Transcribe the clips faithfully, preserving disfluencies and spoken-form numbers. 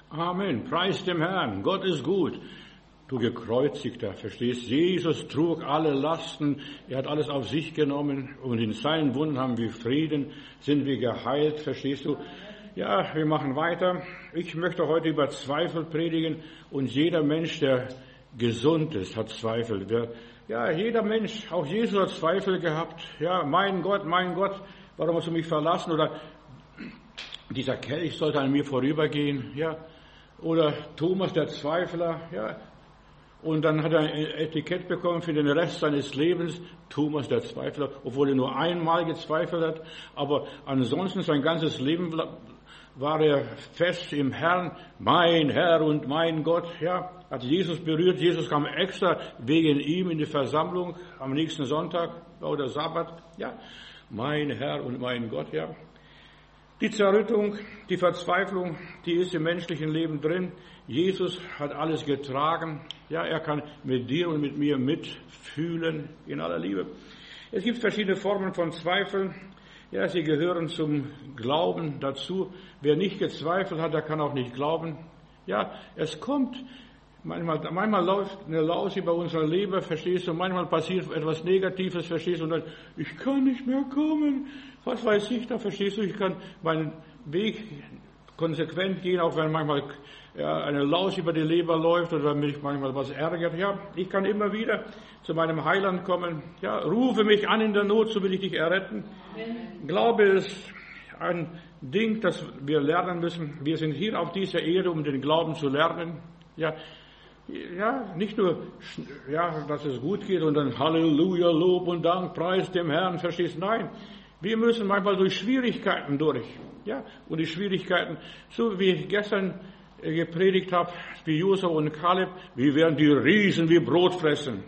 Amen. Preis dem Herrn. Gott ist gut. Du Gekreuzigter, verstehst? Jesus trug alle Lasten. Er hat alles auf sich genommen. Und in seinen Wunden haben wir Frieden, sind wir geheilt, verstehst du? Ja, wir machen weiter. Ich möchte heute über Zweifel predigen. Und jeder Mensch, der gesund ist, hat Zweifel. Der, ja, jeder Mensch, auch Jesus hat Zweifel gehabt. Ja, mein Gott, mein Gott, warum hast du mich verlassen? Oder dieser Kelch sollte an mir vorübergehen. Ja, oder Thomas, der Zweifler. Ja, und dann hat er ein Etikett bekommen für den Rest seines Lebens. Thomas, der Zweifler, obwohl er nur einmal gezweifelt hat. Aber ansonsten sein ganzes Leben war er fest im Herrn, mein Herr und mein Gott, ja, hat Jesus berührt. Jesus kam extra wegen ihm in die Versammlung am nächsten Sonntag oder Sabbat, ja, mein Herr und mein Gott, ja. Die Zerrüttung, die Verzweiflung, die ist im menschlichen Leben drin. Jesus hat alles getragen. Ja, er kann mit dir und mit mir mitfühlen in aller Liebe. Es gibt verschiedene Formen von Zweifeln. Ja, sie gehören zum Glauben dazu. Wer nicht gezweifelt hat, der kann auch nicht glauben. Ja, es kommt. Manchmal, manchmal läuft eine Laus über unser Leben, verstehst du? Manchmal passiert etwas Negatives, verstehst du? Und dann, ich kann nicht mehr kommen. Was weiß ich da, verstehst du? Ich kann meinen Weg konsequent gehen, auch wenn manchmal ja, eine Laus über die Leber läuft oder mich manchmal was ärgert. Ja, ich kann immer wieder zu meinem Heiland kommen. Ja, rufe mich an in der Not, so will ich dich erretten. Amen. Glaube ist ein Ding, das wir lernen müssen. Wir sind hier auf dieser Erde, um den Glauben zu lernen. Ja, ja, nicht nur, ja, dass es gut geht und dann Halleluja, Lob und Dank, Preis dem Herrn, verstehst du? Nein, wir müssen manchmal durch Schwierigkeiten durch. Ja, und die Schwierigkeiten, so wie ich gestern gepredigt habe, wie Josua und Kaleb, wir werden die Riesen wie Brot fressen.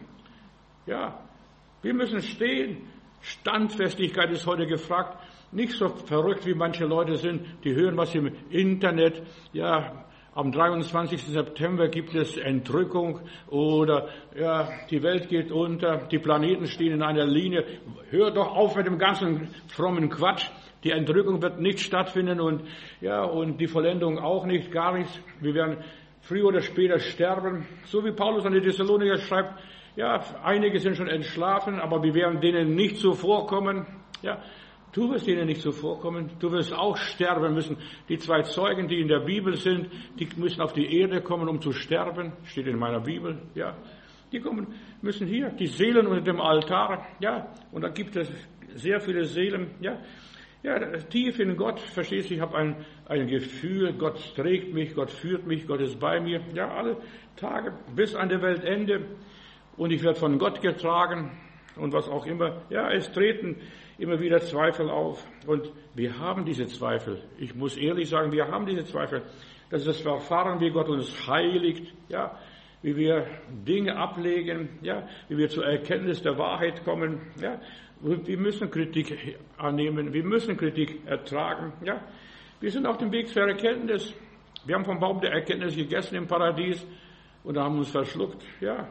Ja, wir müssen stehen. Standfestigkeit ist heute gefragt. Nicht so verrückt, wie manche Leute sind, die hören was im Internet, ja, am dreiundzwanzigsten September gibt es Entrückung oder ja, die Welt geht unter, die Planeten stehen in einer Linie. Hör doch auf mit dem ganzen frommen Quatsch. Die Entrückung wird nicht stattfinden und ja und die Vollendung auch nicht, gar nichts. Wir werden früher oder später sterben. So wie Paulus an die Thessaloniker schreibt, ja, einige sind schon entschlafen, aber wir werden denen nicht zuvorkommen. Ja, du wirst denen nicht zuvorkommen. Du wirst auch sterben müssen. Die zwei Zeugen, die in der Bibel sind, die müssen auf die Erde kommen, um zu sterben. Steht in meiner Bibel. Ja, die kommen, müssen hier, die Seelen unter dem Altar. Ja, und da gibt es sehr viele Seelen. Ja, ja, tief in Gott, verstehst du? Ich habe ein, ein Gefühl, Gott trägt mich, Gott führt mich, Gott ist bei mir. Ja, alle Tage bis an der Weltende. Und ich werde von Gott getragen und was auch immer. Ja, es treten immer wieder Zweifel auf. Und wir haben diese Zweifel. Ich muss ehrlich sagen, wir haben diese Zweifel. Das ist das Verfahren, wie Gott uns heiligt, ja, wie wir Dinge ablegen, ja, wie wir zur Erkenntnis der Wahrheit kommen, ja. Wir müssen Kritik annehmen, wir müssen Kritik ertragen, ja. Wir sind auf dem Weg zur Erkenntnis. Wir haben vom Baum der Erkenntnis gegessen im Paradies und haben uns verschluckt, ja.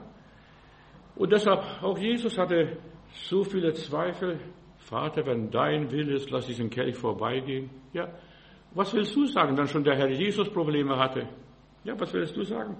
Und deshalb, auch Jesus hatte so viele Zweifel. Vater, wenn dein Wille ist, lass diesen Kelch vorbeigehen. Ja, was willst du sagen, wenn schon der Herr Jesus Probleme hatte? Ja, was willst du sagen?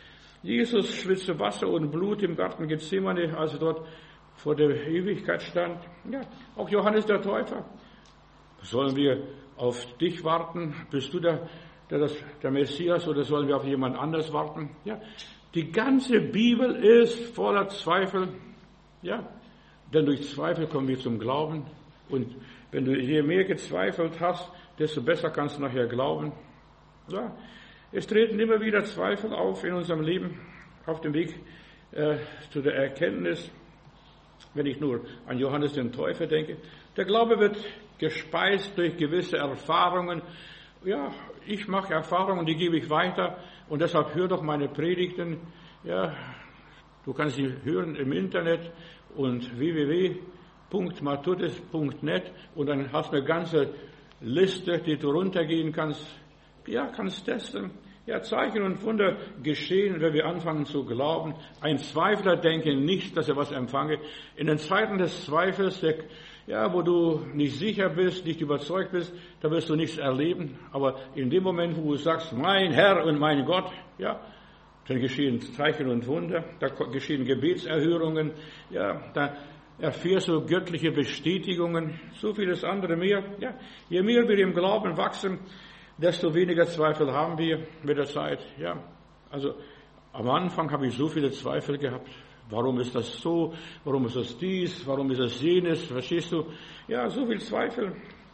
Jesus schwitzte Wasser und Blut im Garten Gethsemane, als er dort vor der Ewigkeit stand. Ja, auch Johannes der Täufer. Sollen wir auf dich warten? Bist du der, der, das, der Messias oder sollen wir auf jemand anders warten? Ja, die ganze Bibel ist voller Zweifel. Ja, denn durch Zweifel kommen wir zum Glauben. Und wenn du je mehr gezweifelt hast, desto besser kannst du nachher glauben. Ja, es treten immer wieder Zweifel auf in unserem Leben, auf dem Weg äh, zu der Erkenntnis. Wenn ich nur an Johannes den Täufer denke. Der Glaube wird gespeist durch gewisse Erfahrungen. Ja, ich mache Erfahrungen, die gebe ich weiter. Und deshalb hör doch meine Predigten. Ja, du kannst sie hören im Internet und w w w punkt matthäus punkt net und dann hast du eine ganze Liste, die du runtergehen kannst. Ja, kannst testen. Ja, Zeichen und Wunder geschehen, wenn wir anfangen zu glauben. Ein Zweifler denke nicht, dass er was empfange. In den Zeiten des Zweifels, der, ja, wo du nicht sicher bist, nicht überzeugt bist, da wirst du nichts erleben. Aber in dem Moment, wo du sagst, mein Herr und mein Gott, ja, dann geschehen Zeichen und Wunder, da geschehen Gebetserhörungen, ja, da erfährst du göttliche Bestätigungen, so vieles andere mehr. Ja, je mehr wir im Glauben wachsen, desto weniger Zweifel haben wir mit der Zeit. Ja, also am Anfang habe ich so viele Zweifel gehabt. Warum ist das so? Warum ist das dies? Warum ist das jenes? Verstehst du? Ja, so viel Zweifel.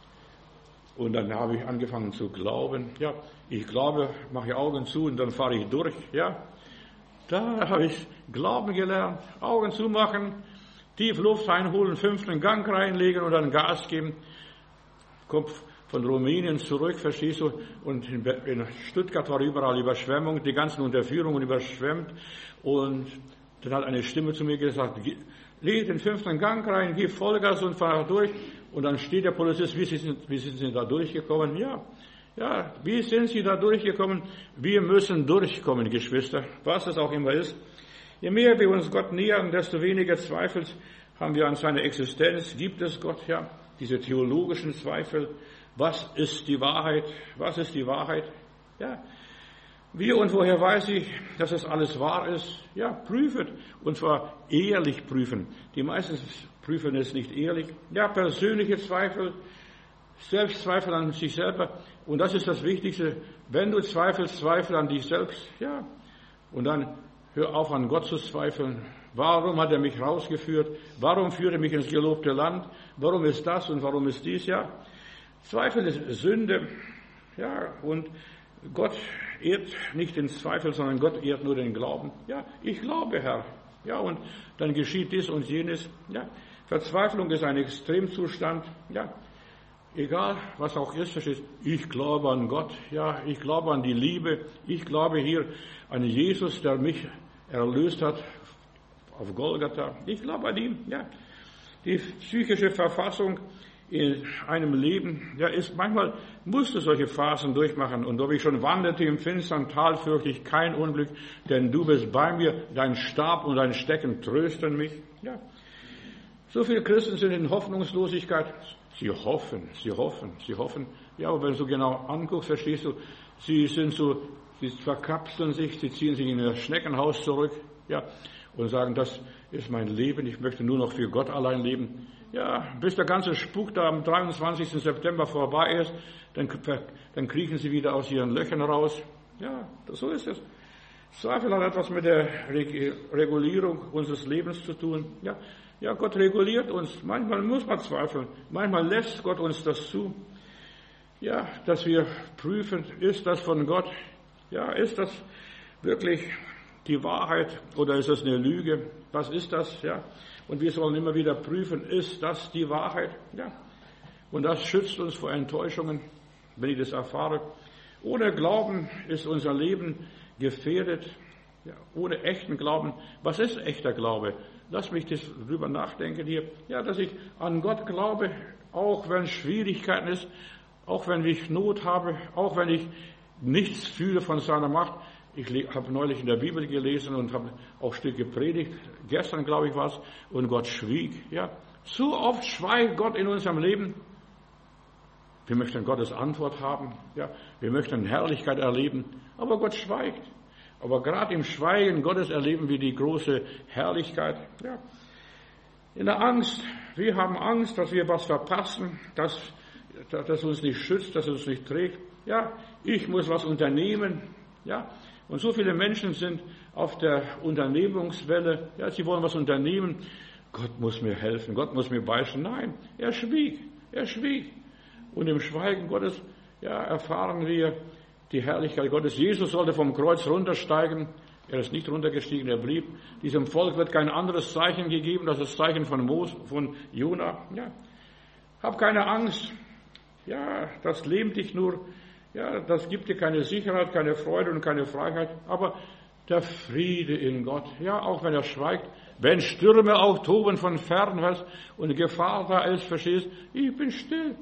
Und dann habe ich angefangen zu glauben. Ja, ich glaube, mache Augen zu und dann fahre ich durch. Ja, da habe ich Glauben gelernt. Augen zumachen, tief Luft einholen, fünften Gang reinlegen und dann Gas geben. Kopf von Rumänien zurück, verstehst du? Und in Stuttgart war überall Überschwemmung, die ganzen Unterführungen überschwemmt. Und dann hat eine Stimme zu mir gesagt, leg den fünften Gang rein, gib Vollgas und fahr durch. Und dann steht der Polizist, wie sind, wie sind Sie da durchgekommen? Ja, ja, wie sind Sie da durchgekommen? Wir müssen durchkommen, Geschwister, was es auch immer ist. Je mehr wir uns Gott nähern, desto weniger Zweifel haben wir an seiner Existenz. Gibt es Gott? Ja, diese theologischen Zweifel. Was ist die Wahrheit? Was ist die Wahrheit? Ja, wie und woher weiß ich, dass es alles wahr ist? Ja, prüfet. Und zwar ehrlich prüfen. Die meisten prüfen es nicht ehrlich. Ja, persönliche Zweifel, Selbstzweifel an sich selber. Und das ist das Wichtigste. Wenn du zweifelst, zweifel an dich selbst. Ja. Und dann hör auf, an Gott zu zweifeln. Warum hat er mich rausgeführt? Warum führt er mich ins gelobte Land? Warum ist das und warum ist dies? Ja. Zweifel ist Sünde. Ja, und Gott ehrt nicht den Zweifel, sondern Gott ehrt nur den Glauben. Ja, ich glaube, Herr. Ja, und dann geschieht dies und jenes. Ja, Verzweiflung ist ein Extremzustand. Ja, egal, was auch ist, verstehst, ich glaube an Gott. Ja, ich glaube an die Liebe. Ich glaube hier an Jesus, der mich erlöst hat auf Golgatha. Ich glaube an ihn. Ja, die psychische Verfassung in einem Leben, ja, ist manchmal musst du solche Phasen durchmachen. Und ob ich schon wanderte im finstern Tal, fürchte ich kein Unglück, denn du bist bei mir, dein Stab und dein Stecken trösten mich. Ja, so viele Christen sind in Hoffnungslosigkeit. Sie hoffen, sie hoffen, sie hoffen. Ja, aber wenn du so genau anguckst, verstehst du, sie sind so, sie verkapseln sich, sie ziehen sich in das Schneckenhaus zurück, ja, und sagen, das ist mein Leben, ich möchte nur noch für Gott allein leben. Ja, bis der ganze Spuk da am dreiundzwanzigsten September vorbei ist, dann, dann kriechen sie wieder aus ihren Löchern raus. Ja, so ist es. Zweifel hat etwas mit der Regulierung unseres Lebens zu tun. Ja, ja, Gott reguliert uns. Manchmal muss man zweifeln. Manchmal lässt Gott uns das zu. Ja, dass wir prüfen, ist das von Gott? Ja, ist das wirklich die Wahrheit oder ist das eine Lüge? Was ist das? Ja. Und wir sollen immer wieder prüfen, ist das die Wahrheit? Ja. Und das schützt uns vor Enttäuschungen, wenn ich das erfahre. Ohne Glauben ist unser Leben gefährdet. Ja, ohne echten Glauben. Was ist echter Glaube? Lass mich darüber nachdenken hier. Ja, dass ich an Gott glaube, auch wenn Schwierigkeiten ist, auch wenn ich Not habe, auch wenn ich nichts fühle von seiner Macht. Ich habe neulich in der Bibel gelesen und habe auch ein Stück gepredigt. Gestern, glaube ich, war es. Und Gott schwieg. Ja, so oft schweigt Gott in unserem Leben. Wir möchten Gottes Antwort haben. Ja, wir möchten Herrlichkeit erleben. Aber Gott schweigt. Aber gerade im Schweigen Gottes erleben wir die große Herrlichkeit. Ja. In der Angst. Wir haben Angst, dass wir was verpassen, dass das uns nicht schützt, dass es uns nicht trägt. Ja, ich muss was unternehmen. Ja. Und so viele Menschen sind auf der Unternehmungswelle. Ja, sie wollen was unternehmen. Gott muss mir helfen. Gott muss mir beistehen. Nein, er schwieg. Er schwieg. Und im Schweigen Gottes, ja, erfahren wir die Herrlichkeit Gottes. Jesus sollte vom Kreuz runtersteigen. Er ist nicht runtergestiegen, er blieb. Diesem Volk wird kein anderes Zeichen gegeben, das ist das Zeichen von Mose, von Jona. Ja. Hab keine Angst. Ja, das lähmt dich nur. Ja, das gibt dir keine Sicherheit, keine Freude und keine Freiheit, aber der Friede in Gott, ja, auch wenn er schweigt, wenn Stürme auch toben von fern, was, und Gefahr da ist, verstehst, ich bin still.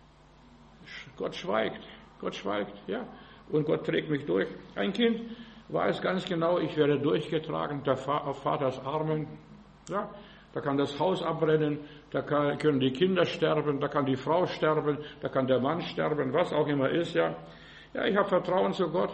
Gott schweigt, Gott schweigt, ja, und Gott trägt mich durch. Ein Kind weiß ganz genau, ich werde durchgetragen, der Fa- auf Vaters Armen, ja, da kann das Haus abbrennen, da kann, können die Kinder sterben, da kann die Frau sterben, da kann der Mann sterben, was auch immer ist, ja. Ja, ich habe Vertrauen zu Gott.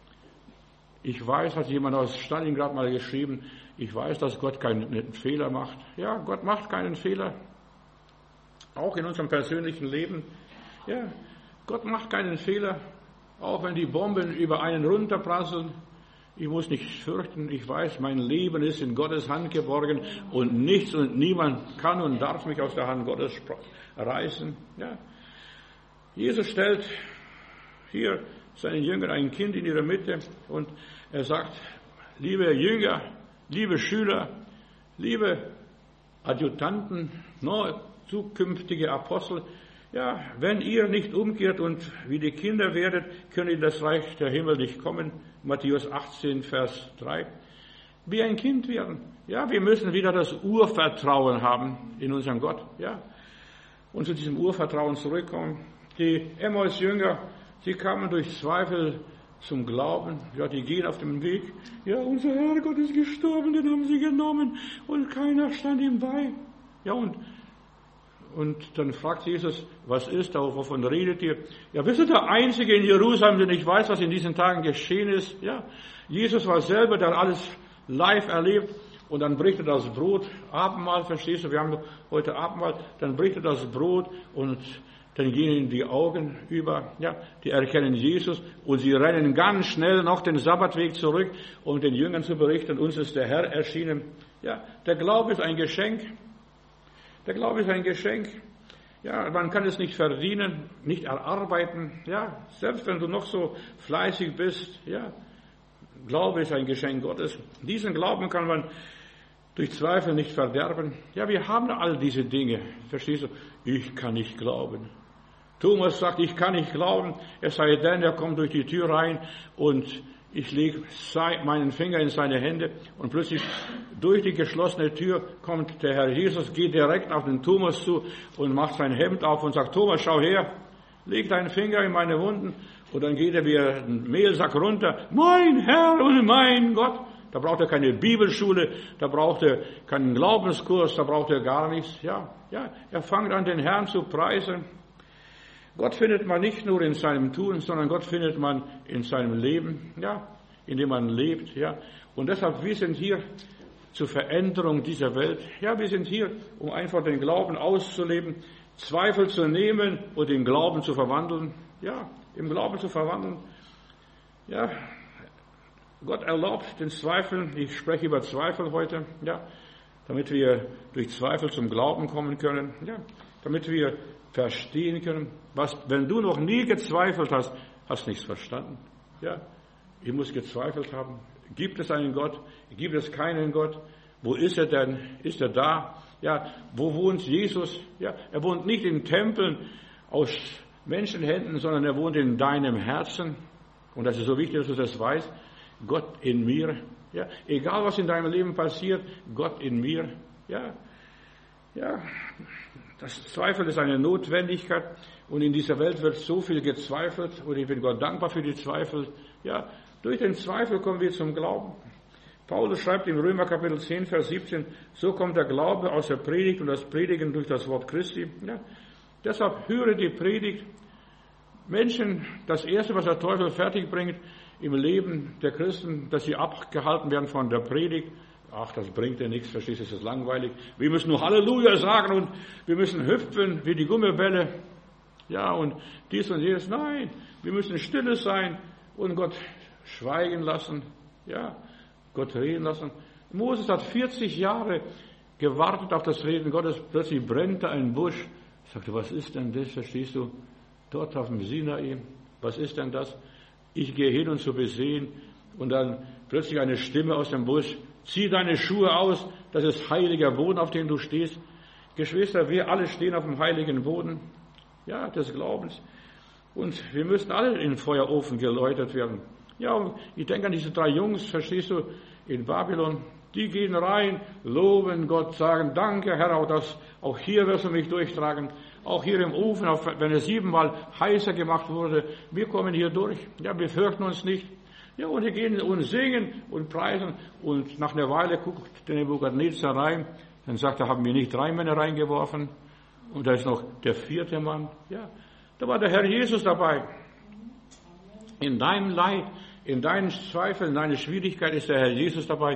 Ich weiß, hat jemand aus Stalingrad mal geschrieben, ich weiß, dass Gott keinen Fehler macht. Ja, Gott macht keinen Fehler. Auch in unserem persönlichen Leben. Ja, Gott macht keinen Fehler. Auch wenn die Bomben über einen runterprasseln. Ich muss nicht fürchten. Ich weiß, mein Leben ist in Gottes Hand geborgen und nichts und niemand kann und darf mich aus der Hand Gottes reißen. Ja. Jesus stellt hier seinen Jüngern ein Kind in ihrer Mitte und er sagt, liebe Jünger, liebe Schüler, liebe Adjutanten, no, zukünftige Apostel, ja, wenn ihr nicht umkehrt und wie die Kinder werdet, könnt ihr in das Reich der Himmel nicht kommen. Matthäus achtzehn, Vers drei. Wie ein Kind werden. Ja, wir müssen wieder das Urvertrauen haben in unseren Gott. Ja, und zu diesem Urvertrauen zurückkommen. Die Emmaus-Jünger, sie kamen durch Zweifel zum Glauben. Ja, die gehen auf dem Weg. Ja, unser Herrgott ist gestorben, den haben sie genommen und keiner stand ihm bei. Ja, und Und dann fragt Jesus, was ist da, wovon redet ihr? Ja, bist du der Einzige in Jerusalem, der nicht weiß, was in diesen Tagen geschehen ist? Ja, Jesus war selber, der alles live erlebt. Und dann bricht er das Brot, Abendmahl, verstehst du, wir haben heute Abendmahl, dann bricht er das Brot und dann gehen ihnen die Augen über, ja, die erkennen Jesus und sie rennen ganz schnell noch den Sabbatweg zurück, um den Jüngern zu berichten, uns ist der Herr erschienen. Ja, der Glaube ist ein Geschenk. Der Glaube ist ein Geschenk. Ja, man kann es nicht verdienen, nicht erarbeiten. Ja, selbst wenn du noch so fleißig bist, ja, Glaube ist ein Geschenk Gottes. Diesen Glauben kann man durch Zweifel nicht verderben. Ja, wir haben all diese Dinge. Verstehst du? Ich kann nicht glauben. Thomas sagt, ich kann nicht glauben, es sei denn, er kommt durch die Tür rein und ich lege meinen Finger in seine Hände und plötzlich durch die geschlossene Tür kommt der Herr Jesus, geht direkt auf den Thomas zu und macht sein Hemd auf und sagt, Thomas, schau her, leg deinen Finger in meine Wunden und dann geht er wie ein Mehlsack runter. Mein Herr und mein Gott. Da braucht er keine Bibelschule, da braucht er keinen Glaubenskurs, da braucht er gar nichts. Ja, ja, er fängt an, den Herrn zu preisen. Gott findet man nicht nur in seinem Tun, sondern Gott findet man in seinem Leben, ja, in dem man lebt, ja. Und deshalb, wir sind hier zur Veränderung dieser Welt. Ja, wir sind hier, um einfach den Glauben auszuleben, Zweifel zu nehmen und den Glauben zu verwandeln. Ja, im Glauben zu verwandeln. Ja, Gott erlaubt den Zweifeln. Ich spreche über Zweifel heute, ja, damit wir durch Zweifel zum Glauben kommen können, ja, damit wir verstehen können, was, wenn du noch nie gezweifelt hast, hast nichts verstanden. Ja, ich muss gezweifelt haben. Gibt es einen Gott? Gibt es keinen Gott? Wo ist er denn? Ist er da? Ja, wo wohnt Jesus? Ja, er wohnt nicht in Tempeln aus Menschenhänden, sondern er wohnt in deinem Herzen. Und das ist so wichtig, dass du das weißt. Gott in mir. Ja, egal was in deinem Leben passiert, Gott in mir. Ja, ja. Das Zweifel ist eine Notwendigkeit und in dieser Welt wird so viel gezweifelt und ich bin Gott dankbar für die Zweifel. Ja, durch den Zweifel kommen wir zum Glauben. Paulus schreibt im Römer Kapitel zehn, Vers siebzehn, so kommt der Glaube aus der Predigt und das Predigen durch das Wort Christi. Ja, deshalb höre die Predigt. Menschen, das Erste, was der Teufel fertig bringt im Leben der Christen, dass sie abgehalten werden von der Predigt. Ach, das bringt ja nichts, verstehst du, das ist langweilig. Wir müssen nur Halleluja sagen und wir müssen hüpfen wie die Gummibälle. Ja, und dies und jenes. Nein, wir müssen stille sein und Gott schweigen lassen. Ja, Gott reden lassen. Moses hat vierzig Jahre gewartet auf das Reden Gottes. Plötzlich brennt da ein Busch. Ich sagte, was ist denn das, verstehst du? Dort auf dem Sinai. Was ist denn das? Ich gehe hin, um zu besehen. Und dann plötzlich eine Stimme aus dem Busch. Zieh deine Schuhe aus, das ist heiliger Boden, auf dem du stehst. Geschwister, wir alle stehen auf dem heiligen Boden, ja, des Glaubens. Und wir müssen alle in den Feuerofen geläutert werden. Ja, und ich denke an diese drei Jungs, verstehst du, in Babylon. Die gehen rein, loben Gott, sagen, danke Herr, auch, das, auch hier wirst du mich durchtragen. Auch hier im Ofen, auch wenn er siebenmal heißer gemacht wurde, wir kommen hier durch. Ja, wir fürchten uns nicht. Ja, und wir gehen und singen und preisen und nach einer Weile guckt der Nebukadnezar rein Dann sagt er, haben wir nicht drei Männer reingeworfen? Und da ist noch der vierte Mann. Ja, da war der Herr Jesus dabei. In deinem Leid, in deinen Zweifeln, in deiner Schwierigkeit ist der Herr Jesus dabei.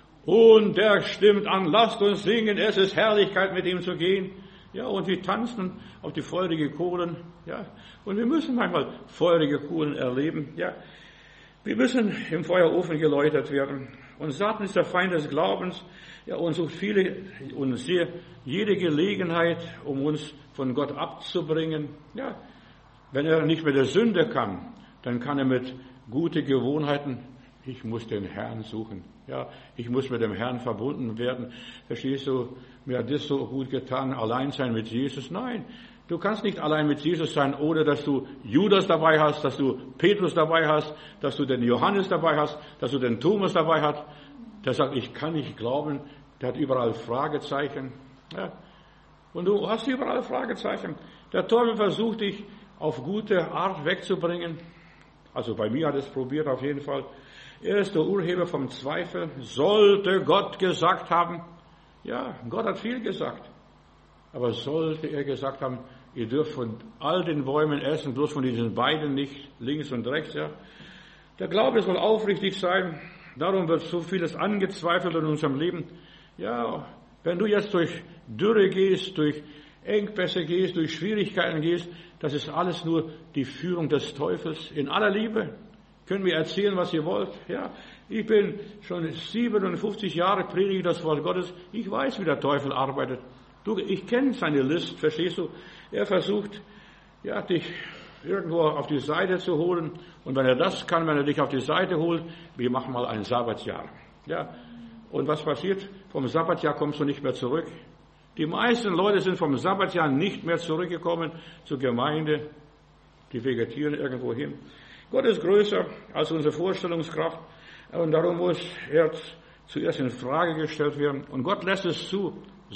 Und der stimmt an, lasst uns singen, es ist Herrlichkeit, mit ihm zu gehen. Ja, und wir tanzen auf die feurige Kohlen. Ja, und wir müssen manchmal feurige Kohlen erleben. Ja, wir müssen im Feuerofen geläutert werden. Und Satan ist der Feind des Glaubens. Ja, und sucht viele und sehr, jede Gelegenheit, um uns von Gott abzubringen. Ja, wenn er nicht mit der Sünde kann, dann kann er mit guten Gewohnheiten. Ich muss den Herrn suchen. Ja, ich muss mit dem Herrn verbunden werden. Verstehst du? Mir hat das so gut getan, allein sein mit Jesus. Nein, du kannst nicht allein mit Jesus sein, ohne dass du Judas dabei hast, dass du Petrus dabei hast, dass du den Johannes dabei hast, dass du den Thomas dabei hast. Der sagt, ich kann nicht glauben. Der hat überall Fragezeichen. Ja. Und du hast überall Fragezeichen. Der Teufel versucht dich auf gute Art wegzubringen. Also bei mir hat es probiert auf jeden Fall. Er ist der Urheber vom Zweifel. Sollte Gott gesagt haben, ja, Gott hat viel gesagt. Aber sollte er gesagt haben, ihr dürft von all den Bäumen essen, bloß von diesen beiden nicht, links und rechts, ja. Der Glaube soll aufrichtig sein. Darum wird so vieles angezweifelt in unserem Leben. Ja, wenn du jetzt durch Dürre gehst, durch Engpässe gehst, durch Schwierigkeiten gehst, das ist alles nur die Führung des Teufels. In aller Liebe können wir erzählen, was ihr wollt. Ja, ich bin schon siebenundfünfzig Jahre predige das Wort Gottes. Ich weiß, wie der Teufel arbeitet. Du, ich kenne seine List, verstehst du? Er versucht, ja, dich irgendwo auf die Seite zu holen. Und wenn er das kann, wenn er dich auf die Seite holt, wir machen mal ein Sabbatjahr. Ja. Und was passiert? Vom Sabbatjahr kommst du nicht mehr zurück. Die meisten Leute sind vom Sabbatjahr nicht mehr zurückgekommen zur Gemeinde. Die vegetieren irgendwo hin. Gott ist größer als unsere Vorstellungskraft. Und darum muss er zuerst in Frage gestellt werden. Und Gott lässt es zu.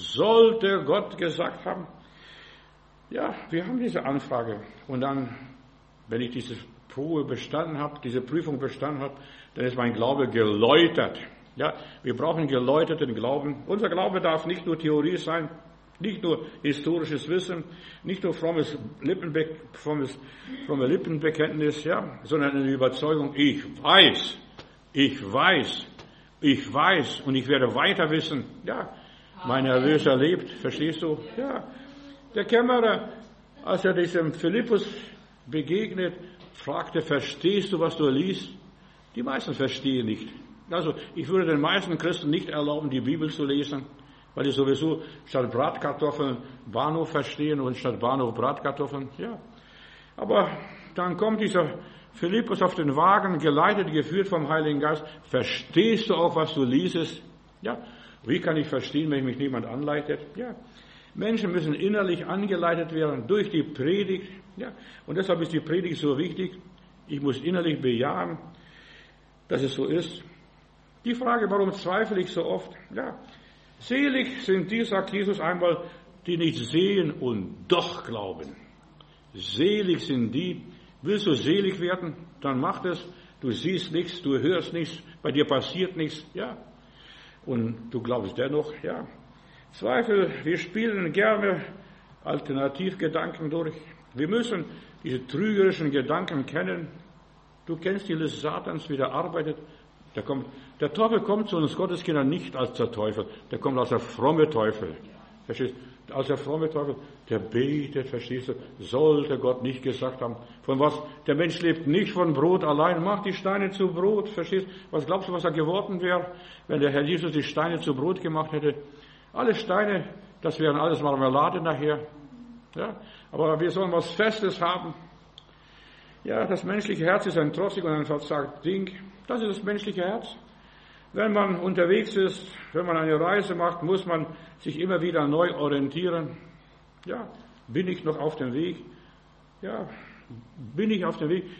Sollte Gott gesagt haben, ja, wir haben diese Anfrage. Und dann, wenn ich diese Probe bestanden habe, diese Prüfung bestanden habe, dann ist mein Glaube geläutert. Ja, wir brauchen geläuterten Glauben. Unser Glaube darf nicht nur Theorie sein, nicht nur historisches Wissen, nicht nur frommes, Lippenbe- frommes, fromme Lippenbekenntnis, ja, sondern eine Überzeugung, ich weiß, ich weiß, ich weiß und ich werde weiter wissen. Ja, mein Erlöser lebt, verstehst du? Ja, der Kämmerer, als er diesem Philippus begegnet, fragte, verstehst du, was du liest? Die meisten verstehen nicht. Also, ich würde den meisten Christen nicht erlauben, die Bibel zu lesen, weil die sowieso statt Bratkartoffeln Bahnhof verstehen und statt Bahnhof Bratkartoffeln, ja. Aber dann kommt dieser Philippus auf den Wagen, geleitet, geführt vom Heiligen Geist. Verstehst du auch, was du liest? Ja. Wie kann ich verstehen, wenn mich niemand anleitet? Ja. Menschen müssen innerlich angeleitet werden durch die Predigt, ja. Und deshalb ist die Predigt so wichtig. Ich muss innerlich bejahen, dass es so ist. Die Frage, warum zweifle ich so oft? Ja, selig sind die, sagt Jesus einmal, die nicht sehen und doch glauben. Selig sind die. Willst du selig werden? Dann mach das. Du siehst nichts, du hörst nichts, bei dir passiert nichts, ja. Und du glaubst dennoch, ja. Zweifel, wir spielen gerne Alternativgedanken durch. Wir müssen diese trügerischen Gedanken kennen. Du kennst die List Satans, wie der arbeitet. Der, kommt, der Teufel kommt zu uns Gotteskindern nicht als der Teufel, der kommt als der fromme Teufel. Verstehst du? Als der fromme Teufel, der betet, verstehst du? Sollte Gott nicht gesagt haben. Von was? Der Mensch lebt nicht von Brot allein. Mach die Steine zu Brot, verstehst du? Was glaubst du, was er geworden wäre, wenn der Herr Jesus die Steine zu Brot gemacht hätte? Alle Steine, das wären alles Marmelade nachher. Ja? Aber wir sollen was Festes haben. Ja, das menschliche Herz ist ein trotzig und ein verzagt Ding. Das ist das menschliche Herz. Wenn man unterwegs ist, wenn man eine Reise macht, muss man sich immer wieder neu orientieren. Ja, bin ich noch auf dem Weg? Ja, bin ich auf dem Weg?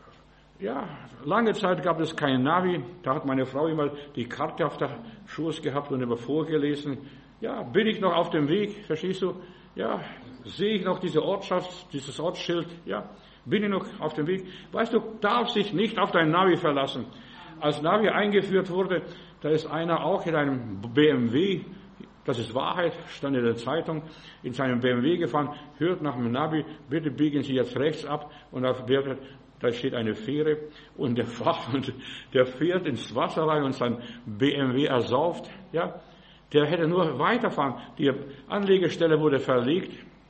Ja, lange Zeit gab es kein Navi. Da hat meine Frau immer die Karte auf der Schoß gehabt und immer vorgelesen. Ja, bin ich noch auf dem Weg? Verstehst du? Ja, sehe ich noch diese Ortschaft, dieses Ortsschild? Ja, bin ich noch auf dem Weg? Weißt du, darfst dich nicht auf dein Navi verlassen. Als Navi eingeführt wurde, da ist einer auch in einem B M W Das ist Wahrheit, stand in der Zeitung, in seinem B M W gefahren, hört nach dem Navi, bitte biegen Sie jetzt rechts ab, und da, wird, da steht eine Fähre, und der Fahrer, und der fährt ins Wasser rein und sein B M W ersauft, ja. Der hätte nur weiterfahren. Die Anlegestelle wurde verlegt.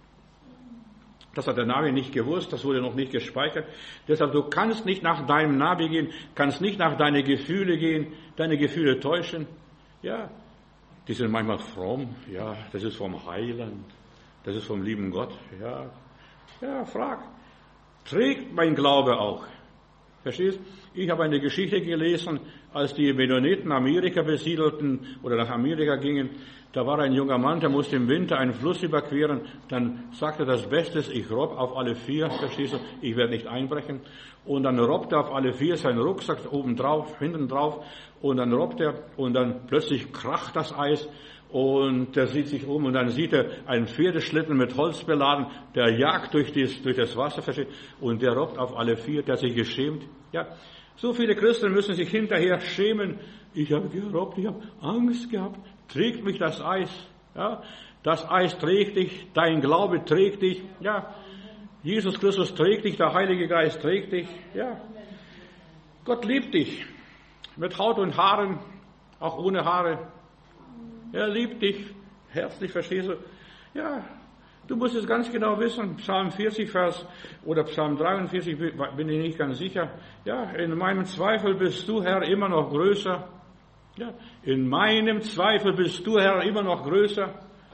Das hat der Navi nicht gewusst, das wurde noch nicht gespeichert. Deshalb, du kannst nicht nach deinem Navi gehen, kannst nicht nach deinen Gefühlen gehen, deine Gefühle täuschen. Ja, die sind manchmal fromm, ja, das ist vom Heiland, das ist vom lieben Gott, ja. Ja, frag. Trägt mein Glaube auch? Verstehst? Ich habe eine Geschichte gelesen, als die Mennoniten Amerika besiedelten oder nach Amerika gingen. Da war ein junger Mann, der musste im Winter einen Fluss überqueren. Dann sagte er, das Beste ist, ich robb auf alle vier, verstehst du, ich werde nicht einbrechen. Und dann robbt er auf alle vier seinen Rucksack oben drauf, hinten drauf. Und dann robbt er und dann plötzlich kracht das Eis. Und der sieht sich um und dann sieht er einen Pferdeschlitten mit Holz beladen, der jagt durch das, durch das Wasser, versteht, und der robbt auf alle vier, der hat sich geschämt. Ja, so viele Christen müssen sich hinterher schämen. Ich habe gerobbt, ich habe Angst gehabt. Trägt mich das Eis? Ja, das Eis trägt dich, dein Glaube trägt dich. Ja, Jesus Christus trägt dich, der Heilige Geist trägt dich. Ja, Gott liebt dich mit Haut und Haaren, auch ohne Haare. Er liebt dich herzlich, verstehst du? Ja, du musst es ganz genau wissen. Psalm vierzig, Vers, oder Psalm dreiundvierzig, bin ich nicht ganz sicher. Ja, in meinem Zweifel bist du, Herr, immer noch größer. Ja, in meinem Zweifel bist du, Herr, immer noch größer.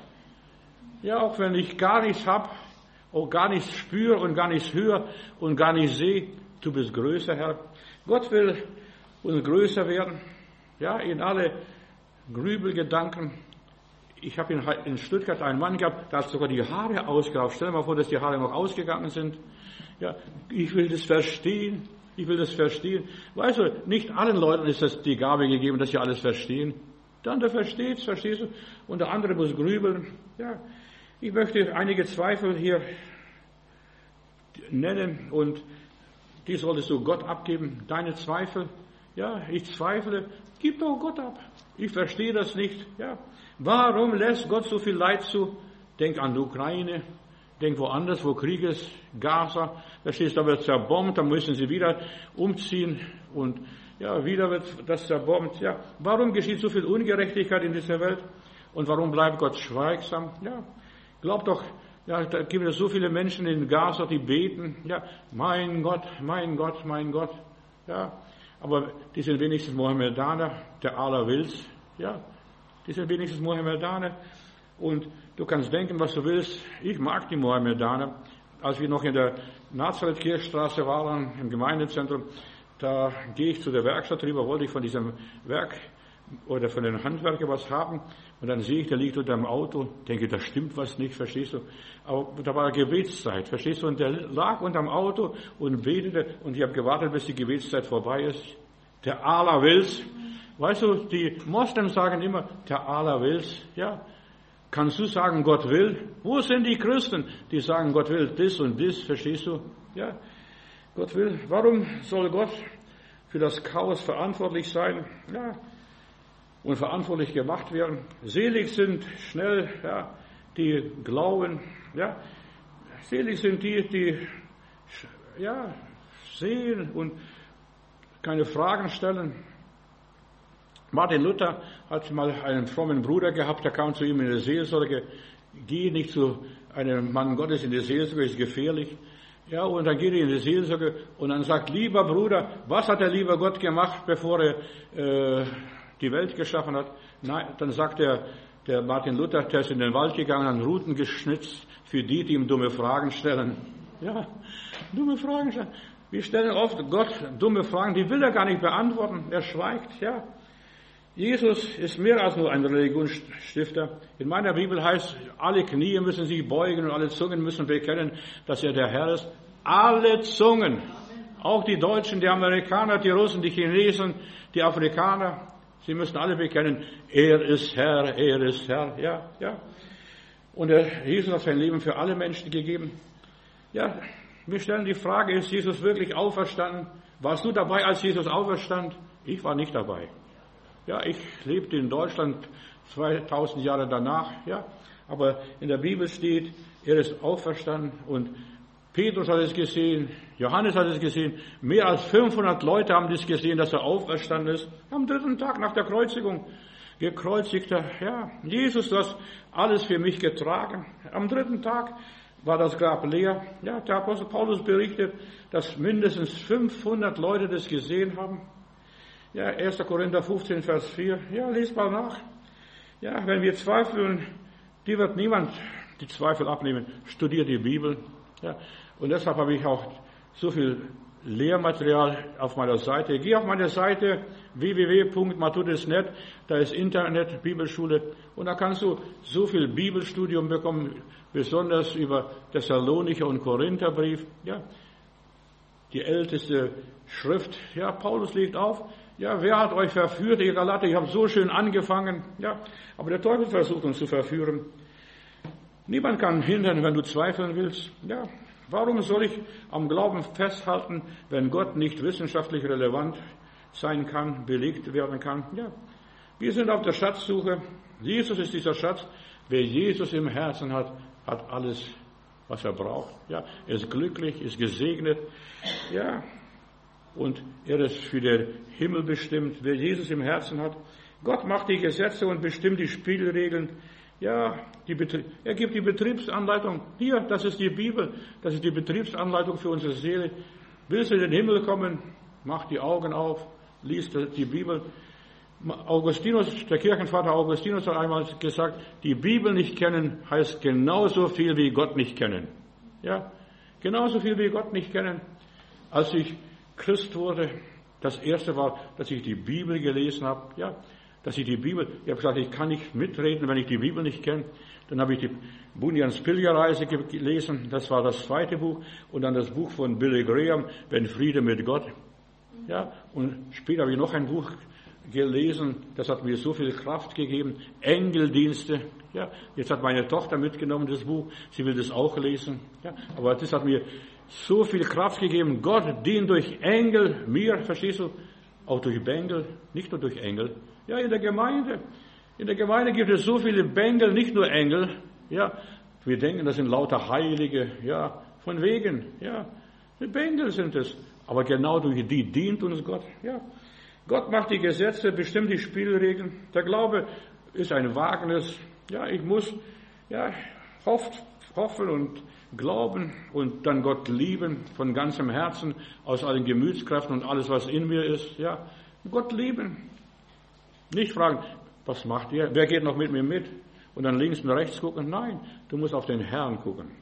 Ja, auch wenn ich gar nichts hab, auch gar nichts spüre und gar nichts höre und gar nicht sehe, du bist größer, Herr. Gott will uns größer werden. Ja, in alle Grübelgedanken. Ich habe in, in Stuttgart einen Mann gehabt, der hat sogar die Haare ausgerauft. Stell dir mal vor, dass die Haare noch ausgegangen sind. Ja, ich will das verstehen. Ich will das verstehen. Weißt du, nicht allen Leuten ist das die Gabe gegeben, dass sie alles verstehen. Der andere versteht es, verstehst du? Und der andere muss grübeln. Ja, ich möchte einige Zweifel hier nennen und die solltest du Gott abgeben. Deine Zweifel. Ja, ich zweifle. Gib doch Gott ab. Ich verstehe das nicht. Ja, warum lässt Gott so viel Leid zu? Denk an die Ukraine. Denk woanders, wo Krieg ist, Gaza, verstehst du, da wird zerbombt, da müssen sie wieder umziehen und ja, wieder wird das zerbombt. Ja, warum geschieht so viel Ungerechtigkeit in dieser Welt? Und warum bleibt Gott schweigsam? Ja, glaub doch, ja, da gibt es so viele Menschen in Gaza, die beten, ja, mein Gott, mein Gott, mein Gott, ja, aber die sind wenigstens Mohammedaner, der Allah will's, ja, die sind wenigstens Mohammedaner. Und du kannst denken, was du willst. Ich mag die Mohammedaner. Als wir noch in der Nazareth-Kirchstraße waren, im Gemeindezentrum, da gehe ich zu der Werkstatt rüber, wollte ich von diesem Werk oder von den Handwerkern was haben. Und dann sehe ich, der liegt unter dem Auto. Denke, da stimmt was nicht, verstehst du? Aber da war Gebetszeit, verstehst du? Und der lag unter dem Auto und betete. Und ich habe gewartet, bis die Gebetszeit vorbei ist. Der Allah will's. Weißt du, die Moslems sagen immer, der Allah will's. Ja. Kannst du sagen, Gott will? Wo sind die Christen, die sagen, Gott will das und das, verstehst du? Ja, Gott will. Warum soll Gott für das Chaos verantwortlich sein? Ja, und verantwortlich gemacht werden? Selig sind schnell, ja, die glauben, ja, selig sind die, die, ja, sehen und keine Fragen stellen. Martin Luther hat mal einen frommen Bruder gehabt, der kam zu ihm in der Seelsorge. Geh nicht zu einem Mann Gottes in die Seelsorge, ist gefährlich. Ja, und dann geht er in die Seelsorge und dann sagt, lieber Bruder, was hat der liebe Gott gemacht, bevor er äh, die Welt geschaffen hat? Nein, dann sagt er, der Martin Luther, der ist in den Wald gegangen, hat Ruten geschnitzt für die, die ihm dumme Fragen stellen. Ja, dumme Fragen stellen. Wir stellen oft Gott dumme Fragen, die will er gar nicht beantworten. Er schweigt, ja. Jesus ist mehr als nur ein Religionsstifter. In meiner Bibel heißt, alle Knie müssen sich beugen und alle Zungen müssen bekennen, dass er der Herr ist. Alle Zungen, auch die Deutschen, die Amerikaner, die Russen, die Chinesen, die Afrikaner, sie müssen alle bekennen, er ist Herr, er ist Herr, ja, ja. Und er, Jesus hat sein Leben für alle Menschen gegeben. Ja, wir stellen die Frage, ist Jesus wirklich auferstanden? Warst du dabei, als Jesus auferstand? Ich war nicht dabei. Ja, ich lebte in Deutschland zweitausend Jahre danach, ja, aber in der Bibel steht, er ist auferstanden und Petrus hat es gesehen, Johannes hat es gesehen, mehr als fünfhundert Leute haben das gesehen, dass er auferstanden ist, am dritten Tag nach der Kreuzigung. Gekreuzigter, ja, Jesus, du hast alles für mich getragen. Am dritten Tag war das Grab leer. Ja, der Apostel Paulus berichtet, dass mindestens fünfhundert Leute das gesehen haben. Ja, erster Korinther fünfzehn, Vers vier. Ja, lest mal nach. Ja, wenn wir zweifeln, die wird niemand die Zweifel abnehmen. Studiert die Bibel. Ja, und deshalb habe ich auch so viel Lehrmaterial auf meiner Seite. Geh auf meine Seite w w w punkt matthäus punkt net, da ist Internet, Bibelschule, und da kannst du so viel Bibelstudium bekommen, besonders über Thessalonicher und Korintherbrief. Ja, die älteste Schrift. Ja, Paulus legt auf. Ja, wer hat euch verführt, ihr Galater? Ich habe so schön angefangen. Ja, aber der Teufel versucht uns zu verführen. Niemand kann hindern, wenn du zweifeln willst. Ja, warum soll ich am Glauben festhalten, wenn Gott nicht wissenschaftlich relevant sein kann, belegt werden kann? Ja, wir sind auf der Schatzsuche. Jesus ist dieser Schatz. Wer Jesus im Herzen hat, hat alles, was er braucht. Ja, er ist glücklich, ist gesegnet. Ja, und er ist für den Himmel bestimmt. Wer Jesus im Herzen hat, Gott macht die Gesetze und bestimmt die Spielregeln. Ja, die Betrie- er gibt die Betriebsanleitung. Hier, das ist die Bibel. Das ist die Betriebsanleitung für unsere Seele. Willst du in den Himmel kommen? Mach die Augen auf, lies die Bibel. Augustinus, der Kirchenvater Augustinus hat einmal gesagt, die Bibel nicht kennen heißt genauso viel wie Gott nicht kennen. Ja, genauso viel wie Gott nicht kennen. Als ich Christ wurde, das erste war, dass ich die Bibel gelesen habe. Ja, dass ich die Bibel, ich habe gesagt, ich kann nicht mitreden, wenn ich die Bibel nicht kenne. Dann habe ich die Bunyan's Pilgerreise gelesen, das war das zweite Buch, und dann das Buch von Billy Graham, Wenn Friede mit Gott. Ja, und später habe ich noch ein Buch gelesen, das hat mir so viel Kraft gegeben, Engeldienste. Ja, jetzt hat meine Tochter mitgenommen das Buch, sie will das auch lesen. Ja, aber das hat mir so viel Kraft gegeben. Gott dient durch Engel, mir, verstehst du, auch durch Bengel, nicht nur durch Engel. Ja, in der Gemeinde. In der Gemeinde gibt es so viele Bengel, nicht nur Engel. Ja, wir denken, das sind lauter Heilige. Ja, von wegen. Ja, die Bengel sind es. Aber genau durch die dient uns Gott. Ja, Gott macht die Gesetze, bestimmt die Spielregeln. Der Glaube ist ein Wagnis. Ja, ich muss, ja, hofft, hoffen und glauben und dann Gott lieben von ganzem Herzen, aus allen Gemütskräften und alles, was in mir ist. Ja, Gott lieben. Nicht fragen, was macht ihr? Wer geht noch mit mir mit? Und dann links und rechts gucken. Nein, du musst auf den Herrn gucken.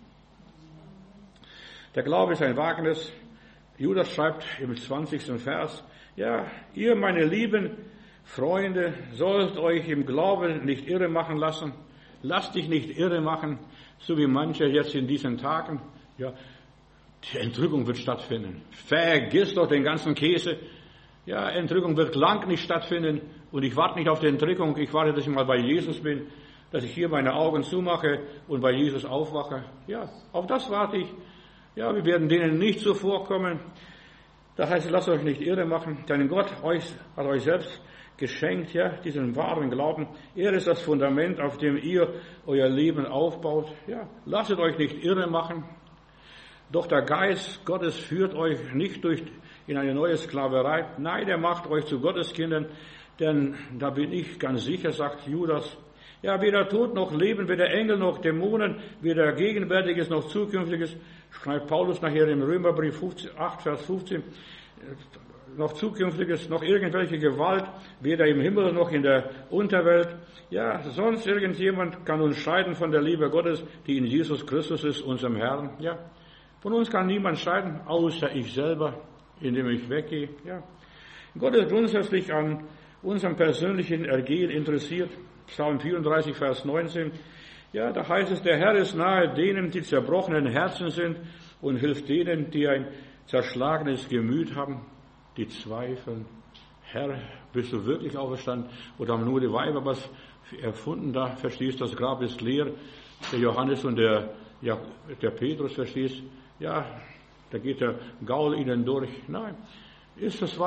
Der Glaube ist ein Wagnis. Judas schreibt im zwanzigsten Vers, ja, ihr, meine lieben Freunde, sollt euch im Glauben nicht irre machen lassen. Lasst dich nicht irre machen, so wie manche jetzt in diesen Tagen. Ja, die Entrückung wird stattfinden. Vergiss doch den ganzen Käse. Ja, Entrückung wird lang nicht stattfinden. Und ich warte nicht auf die Entrückung. Ich warte, dass ich mal bei Jesus bin, dass ich hier meine Augen zumache und bei Jesus aufwache. Ja, auf das warte ich. Ja, wir werden denen nicht so vorkommen. Das heißt, lasst euch nicht irre machen, denn Gott euch, hat euch selbst geschenkt, ja, diesen wahren Glauben. Er ist das Fundament, auf dem ihr euer Leben aufbaut. Ja, lasst euch nicht irre machen. Doch der Geist Gottes führt euch nicht durch in eine neue Sklaverei. Nein, er macht euch zu Gotteskindern, denn da bin ich ganz sicher, sagt Judas. Ja, weder Tod noch Leben, weder Engel noch Dämonen, weder Gegenwärtiges noch Zukünftiges, schreibt Paulus nachher im Römerbrief acht, Vers fünfzehn, noch Zukünftiges, noch irgendwelche Gewalt, weder im Himmel noch in der Unterwelt. Ja, sonst irgendjemand kann uns scheiden von der Liebe Gottes, die in Jesus Christus ist, unserem Herrn. Ja, von uns kann niemand scheiden, außer ich selber, indem ich weggehe. Ja, Gott ist grundsätzlich an unserem persönlichen Ergehen interessiert. Psalm vierunddreißig, Vers neunzehn. Ja, da heißt es, der Herr ist nahe denen, die zerbrochenen Herzen sind und hilft denen, die ein zerschlagenes Gemüt haben, die zweifeln. Herr, bist du wirklich auferstanden? Oder haben nur die Weiber was erfunden da? Verstehst, das Grab ist leer. Der Johannes und der, ja, der Petrus, verstehst, ja, da geht der Gaul ihnen durch. Nein, ist es wahr?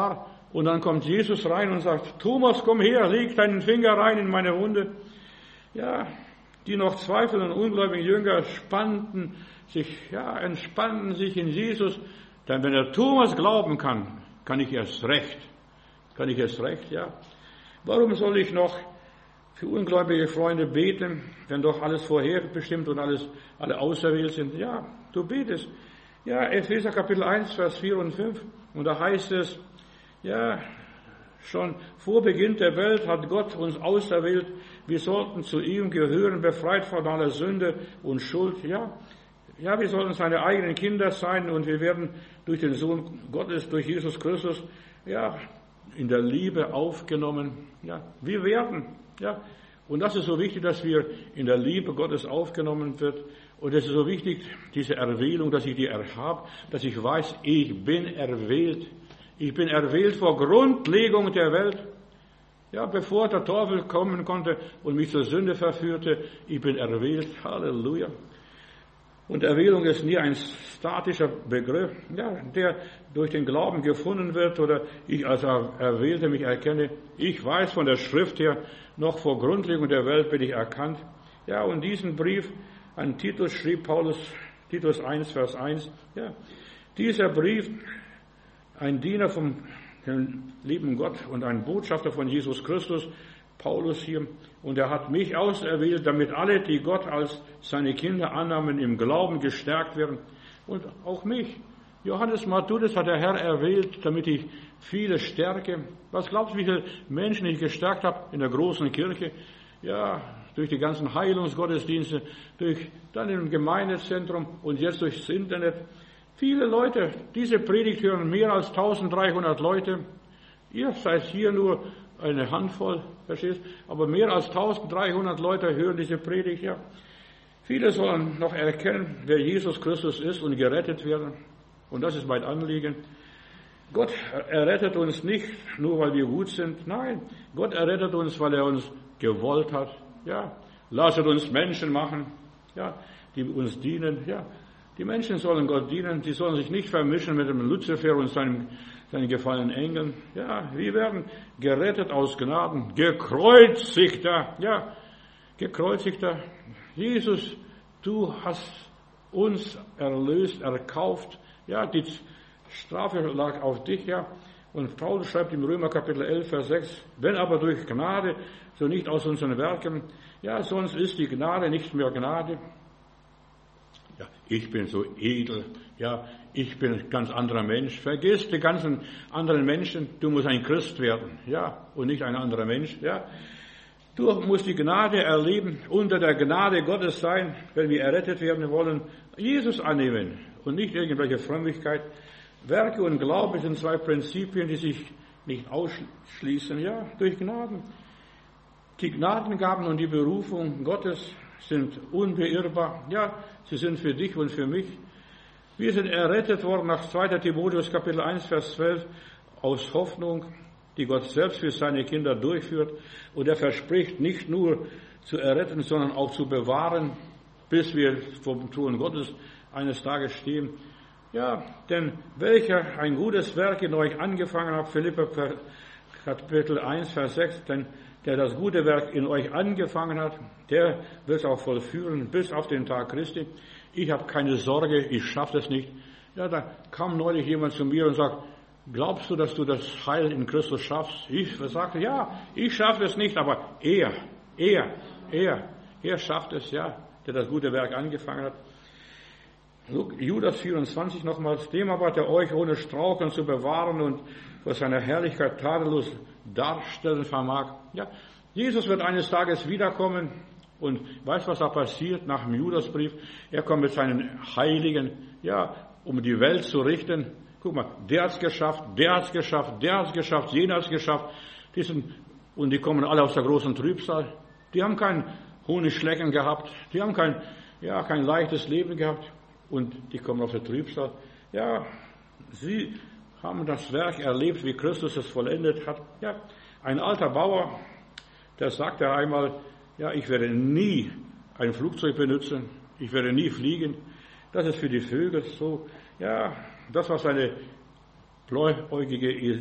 Und dann kommt Jesus rein und sagt, Thomas, komm her, leg deinen Finger rein in meine Wunde. Ja, die noch zweifelnden und ungläubigen Jünger spannten sich, ja, entspannten sich in Jesus. Denn wenn der Thomas glauben kann, kann ich erst recht. Kann ich erst recht, ja. Warum soll ich noch für ungläubige Freunde beten, wenn doch alles vorherbestimmt und alles, alle auserwählt sind? Ja, du betest. Ja, Epheser Kapitel eins, Vers vier und fünf. Und da heißt es, ja, schon vor Beginn der Welt hat Gott uns auserwählt. Wir sollten zu ihm gehören, befreit von aller Sünde und Schuld. Ja, ja, wir sollten seine eigenen Kinder sein und wir werden durch den Sohn Gottes, durch Jesus Christus, ja, in der Liebe aufgenommen. Ja, wir werden, ja. Und das ist so wichtig, dass wir in der Liebe Gottes aufgenommen wird. Und es ist so wichtig, diese Erwählung, dass ich die erhabe, dass ich weiß, ich bin erwählt. Ich bin erwählt vor Grundlegung der Welt. Ja, bevor der Teufel kommen konnte und mich zur Sünde verführte, ich bin erwählt. Halleluja. Und Erwählung ist nie ein statischer Begriff, ja, der durch den Glauben gefunden wird oder ich als Erwählte mich erkenne. Ich weiß von der Schrift her, noch vor Grundlegung der Welt bin ich erkannt. Ja, und diesen Brief an Titus schrieb Paulus, Titus eins, Vers eins, ja, dieser Brief, ein Diener vom lieben Gott und ein Botschafter von Jesus Christus, Paulus hier, und er hat mich auserwählt, damit alle, die Gott als seine Kinder annahmen, im Glauben gestärkt werden. Und auch mich. Johannes Matthäus hat der Herr erwählt, damit ich viele stärke. Was glaubst du, wie viele Menschen ich gestärkt habe in der großen Kirche? Ja, durch die ganzen Heilungsgottesdienste, durch dann im Gemeindezentrum und jetzt durchs Internet. Viele Leute, diese Predigt hören mehr als dreizehnhundert Leute. Ihr seid hier nur eine Handvoll, verstehst? Aber mehr als dreizehnhundert Leute hören diese Predigt, ja. Viele sollen noch erkennen, wer Jesus Christus ist und gerettet werden. Und das ist mein Anliegen. Gott errettet uns nicht nur, weil wir gut sind. Nein, Gott errettet uns, weil er uns gewollt hat. Ja, lasset uns Menschen machen, ja, die uns dienen. Ja, die Menschen sollen Gott dienen. Sie sollen sich nicht vermischen mit dem Luzifer und seinem seinen gefallenen Engeln. Ja, wir werden gerettet aus Gnaden, gekreuzigter, ja, gekreuzigter. Jesus, du hast uns erlöst, erkauft. Ja, die Strafe lag auf dich, ja. Und Paulus schreibt im Römer Kapitel elf, Vers sechs, wenn aber durch Gnade, so nicht aus unseren Werken, ja, sonst ist die Gnade nicht mehr Gnade. Ja, ich bin so edel, ja, ich bin ein ganz anderer Mensch. Vergiss die ganzen anderen Menschen, du musst ein Christ werden, ja, und nicht ein anderer Mensch, ja. Du musst die Gnade erleben, unter der Gnade Gottes sein, wenn wir errettet werden wollen, Jesus annehmen und nicht irgendwelche Frömmigkeit. Werke und Glaube sind zwei Prinzipien, die sich nicht ausschließen, ja, durch Gnaden. Die Gnadengaben und die Berufung Gottes sind unbeirrbar, ja, sie sind für dich und für mich. Wir sind errettet worden nach zweiter Timotheus Kapitel eins, Vers zwölf, aus Hoffnung, die Gott selbst für seine Kinder durchführt. Und er verspricht nicht nur zu erretten, sondern auch zu bewahren, bis wir vom Thron Gottes eines Tages stehen. Ja, denn welcher ein gutes Werk in euch angefangen hat, Philipper Kapitel eins, Vers sechs, denn der das gute Werk in euch angefangen hat, der wird es auch vollführen bis auf den Tag Christi. Ich habe keine Sorge, ich schaffe das nicht. Ja, da kam neulich jemand zu mir und sagt, glaubst du, dass du das Heil in Christus schaffst? Ich sagte, ja, ich schaffe es nicht, aber er, er, er, er schafft es, ja, der das gute Werk angefangen hat. Judas vierundzwanzig nochmals, dem aber, der euch ohne Straucheln zu bewahren und vor seiner Herrlichkeit tadellos darstellen vermag. Ja, Jesus wird eines Tages wiederkommen und weißt, was da passiert nach dem Judasbrief? Er kommt mit seinen Heiligen, ja, um die Welt zu richten. Guck mal, der hat's geschafft, der hat's geschafft, der hat's geschafft, jener hat's geschafft. Die sind, und die kommen alle aus der großen Trübsal. Die haben kein Honigschlecken gehabt, die haben kein, ja, kein leichtes Leben gehabt. Und die kommen aus der Trübsal. Ja, sie haben das Werk erlebt, wie Christus es vollendet hat. Ja, ein alter Bauer, der sagte einmal, ja, ich werde nie ein Flugzeug benutzen, ich werde nie fliegen. Das ist für die Vögel so. Ja, das war seine bläuäugige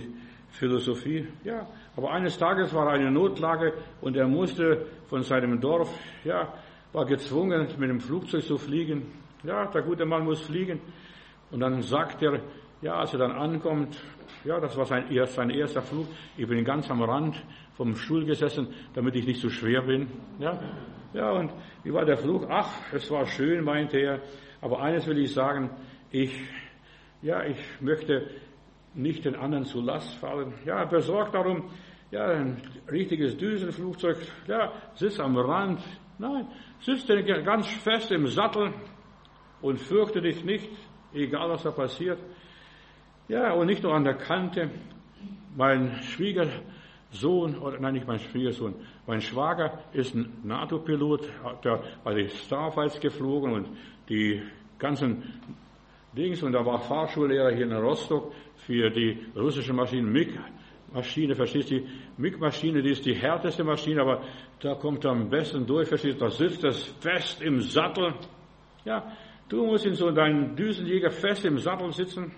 Philosophie. Ja, aber eines Tages war eine Notlage und er musste von seinem Dorf, ja, war gezwungen, mit dem Flugzeug zu fliegen. Ja, der gute Mann muss fliegen. Und dann sagt er, ja, als er dann ankommt, ja, das war sein, sein erster Flug. Ich bin ganz am Rand vom Stuhl gesessen, damit ich nicht so schwer bin. Ja, ja, und wie war der Flug? Ach, es war schön, meinte er. Aber eines will ich sagen, ich, ja, ich möchte nicht den anderen zu Last fallen. Ja, besorgt darum, ja, ein richtiges Düsenflugzeug, ja, sitzt am Rand. Nein, sitzt ganz fest im Sattel und fürchte dich nicht, egal was da passiert. Ja, und nicht nur an der Kante. Mein Schwiegersohn, oder nein, nicht mein Schwiegersohn, mein Schwager ist ein NATO-Pilot, der war die Starfights geflogen und die ganzen Dings, und da war Fahrschullehrer hier in Rostock für die russische Maschine, M I G-Maschine, verstehst du? Die M I G-Maschine, die ist die härteste Maschine, aber da kommt er am besten durch, verstehst du? Da sitzt das fest im Sattel. Ja, du musst in so deinem Düsenjäger fest im Sattel sitzen.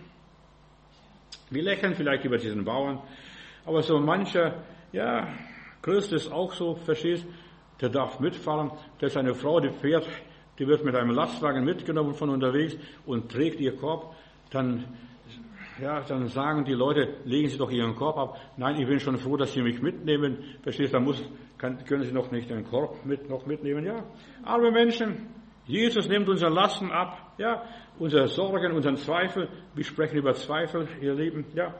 Wir lächeln vielleicht über diesen Bauern, aber so mancher, ja, Christ ist auch so, verstehst, der darf mitfahren, da ist eine Frau, die fährt, die wird mit einem Lastwagen mitgenommen von unterwegs und trägt ihr Korb, dann, ja, dann sagen die Leute, legen Sie doch Ihren Korb ab. Nein, ich bin schon froh, dass Sie mich mitnehmen, verstehst, da muss, kann, können Sie noch nicht den Korb mit, noch mitnehmen, ja. Arme Menschen, Jesus nimmt unsere Lasten ab, ja, unsere Sorgen, unseren Zweifel. Wir sprechen über Zweifel, ihr Lieben, ja.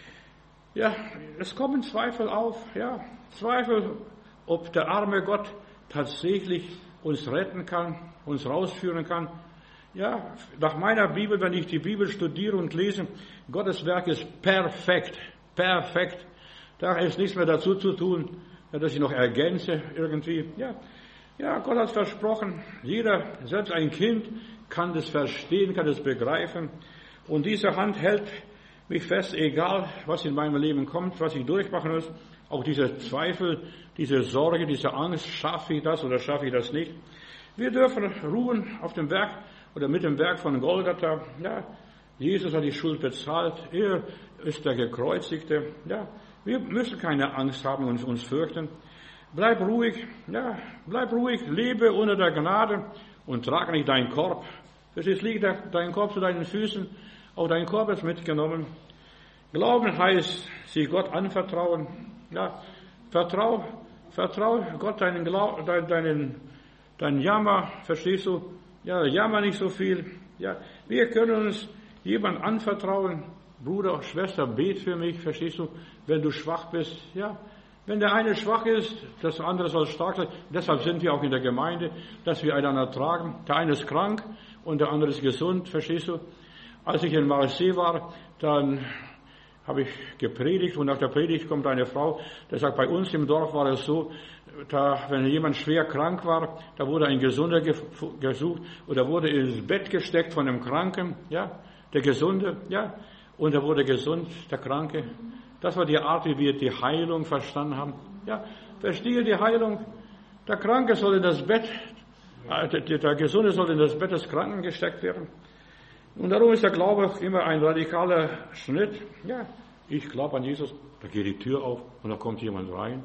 Ja, es kommen Zweifel auf, ja. Zweifel, ob der arme Gott tatsächlich uns retten kann, uns rausführen kann. Ja, nach meiner Bibel, wenn ich die Bibel studiere und lese, Gottes Werk ist perfekt, perfekt. Da ist nichts mehr dazu zu tun, dass ich noch ergänze irgendwie, ja. Ja, Gott hat versprochen, jeder, selbst ein Kind, kann das verstehen, kann das begreifen. Und diese Hand hält mich fest, egal was in meinem Leben kommt, was ich durchmachen muss. Auch diese Zweifel, diese Sorge, diese Angst, schaffe ich das oder schaffe ich das nicht. Wir dürfen ruhen auf dem Werk oder mit dem Werk von Golgatha. Ja, Jesus hat die Schuld bezahlt, er ist der Gekreuzigte. Ja, wir müssen keine Angst haben und uns fürchten. Bleib ruhig, ja, bleib ruhig, lebe unter der Gnade und trage nicht deinen Korb. Es liegt dein Korb zu deinen Füßen, auch dein Korb ist mitgenommen. Glauben heißt, sich Gott anvertrauen. Ja, vertrau, vertrau Gott deinen, Glau deinen, deinen, deinen Jammer, verstehst du? Ja, jammer nicht so viel. Ja, wir können uns jemand anvertrauen. Bruder, Schwester, bet für mich, verstehst du? Wenn du schwach bist, ja. Wenn der eine schwach ist, das andere soll stark sein. Deshalb sind wir auch in der Gemeinde, dass wir einander tragen. Der eine ist krank und der andere ist gesund, verstehst du? Als ich in Marseille war, dann habe ich gepredigt und nach der Predigt kommt eine Frau, die sagt, bei uns im Dorf war es so, da, wenn jemand schwer krank war, da wurde ein Gesunder gesucht oder wurde ins Bett gesteckt von einem Kranken, ja, der Gesunde, ja, und er wurde gesund, der Kranke. Das war die Art, wie wir die Heilung verstanden haben. Ja, verstehe die Heilung. Der Kranke soll in das Bett, äh, der, der Gesunde soll in das Bett des Kranken gesteckt werden. Und darum ist der Glaube immer ein radikaler Schnitt. Ja, ich glaube an Jesus, da geht die Tür auf und da kommt jemand rein.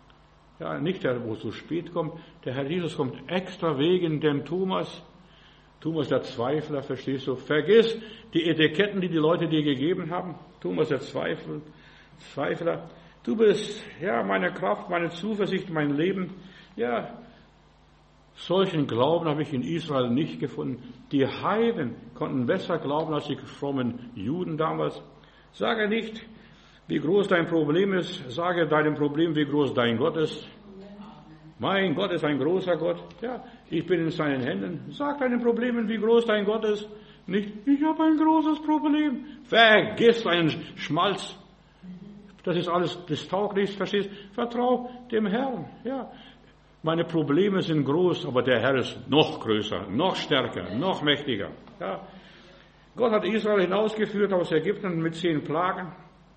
Ja, nicht der, wo es zu spät kommt. Der Herr Jesus kommt extra wegen dem Thomas. Thomas der Zweifler, verstehst du? Vergiss die Etiketten, die die Leute dir gegeben haben. Thomas der Zweifler. Zweifler, du bist, ja, meine Kraft, meine Zuversicht, mein Leben. Ja, solchen Glauben habe ich in Israel nicht gefunden. Die Heiden konnten besser glauben als die frommen Juden damals. Sage nicht, wie groß dein Problem ist, sage deinem Problem, wie groß dein Gott ist. Mein Gott ist ein großer Gott. Ja, ich bin in seinen Händen. Sag deinen Problemen, wie groß dein Gott ist. Nicht, ich habe ein großes Problem. Vergiss deinen Schmalz. Das ist alles, das taugt nichts, verstehst? Vertrau dem Herrn, ja. Meine Probleme sind groß, aber der Herr ist noch größer, noch stärker, noch mächtiger, ja. Gott hat Israel hinausgeführt aus Ägypten mit zehn Plagen.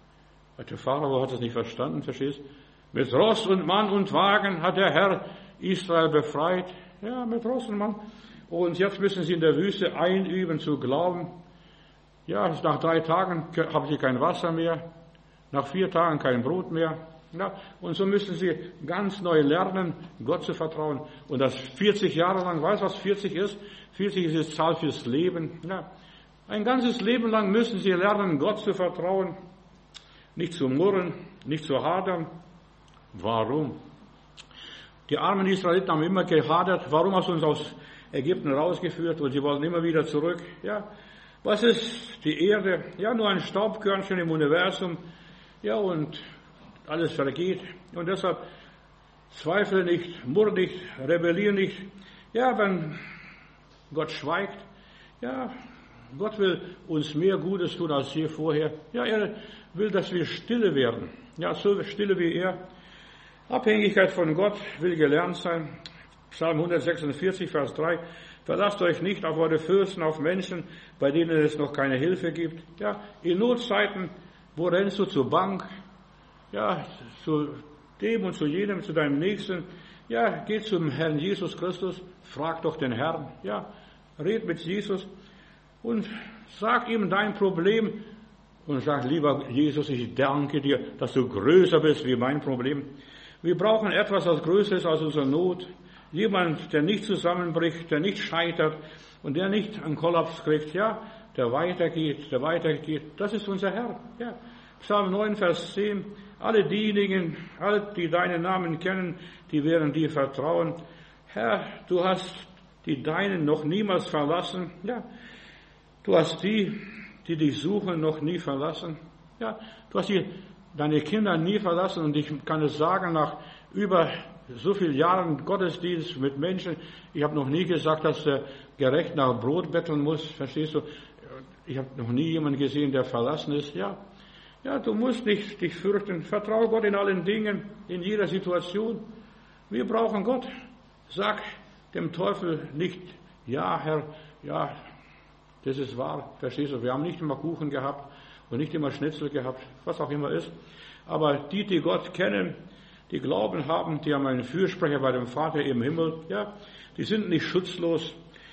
Der Pharao hat es nicht verstanden, verstehst? Mit Ross und Mann und Wagen hat der Herr Israel befreit, ja, mit Ross und Mann. Und jetzt müssen sie in der Wüste einüben zu glauben. Ja, nach drei Tagen haben sie kein Wasser mehr. Nach vier Tagen kein Brot mehr. Ja, und so müssen sie ganz neu lernen, Gott zu vertrauen. Und das vierzig Jahre lang, weißt du, was vierzig ist? vierzig ist die Zahl fürs Leben. Ja, ein ganzes Leben lang müssen sie lernen, Gott zu vertrauen, nicht zu murren, nicht zu hadern. Warum? Die armen Israeliten haben immer gehadert. Warum hast du uns aus Ägypten rausgeführt? Und sie wollen immer wieder zurück. Ja, was ist die Erde? Ja, nur ein Staubkörnchen im Universum. Ja, und alles vergeht. Und deshalb zweifle nicht, murr nicht, rebelliere nicht. Ja, wenn Gott schweigt, ja, Gott will uns mehr Gutes tun als je vorher. Ja, er will, dass wir stille werden. Ja, so stille wie er. Abhängigkeit von Gott will gelernt sein. Psalm hundertsechsundvierzig, Vers drei. Verlasst euch nicht auf eure Fürsten, auf Menschen, bei denen es noch keine Hilfe gibt. Ja, in Notzeiten, wo rennst du zur Bank? Ja, zu dem und zu jenem, zu deinem Nächsten. Ja, geh zum Herrn Jesus Christus, frag doch den Herrn. Ja, red mit Jesus und sag ihm dein Problem und sag, lieber Jesus, ich danke dir, dass du größer bist wie mein Problem. Wir brauchen etwas, das größer ist als unsere Not. Jemand, der nicht zusammenbricht, der nicht scheitert und der nicht einen Kollaps kriegt, ja, der weitergeht, der weitergeht. Das ist unser Herr. Ja. Psalm neun, Vers zehn. Alle diejenigen, alle, die deinen Namen kennen, die werden dir vertrauen. Herr, du hast die Deinen noch niemals verlassen. Ja, du hast die, die dich suchen, noch nie verlassen. Ja, du hast die, deine Kinder nie verlassen. Und ich kann es sagen, nach über so vielen Jahren Gottesdienst mit Menschen, ich habe noch nie gesagt, dass der gerecht nach Brot betteln muss. Verstehst du? Ich habe noch nie jemanden gesehen, der verlassen ist. Ja. Ja, du musst nicht dich fürchten. Vertraue Gott in allen Dingen, in jeder Situation. Wir brauchen Gott. Sag dem Teufel nicht, ja, Herr, ja, das ist wahr. Verstehst du? Wir haben nicht immer Kuchen gehabt und nicht immer Schnitzel gehabt, was auch immer ist. Aber die, die Gott kennen, die Glauben haben, die haben einen Fürsprecher bei dem Vater im Himmel. Ja, die sind nicht schutzlos.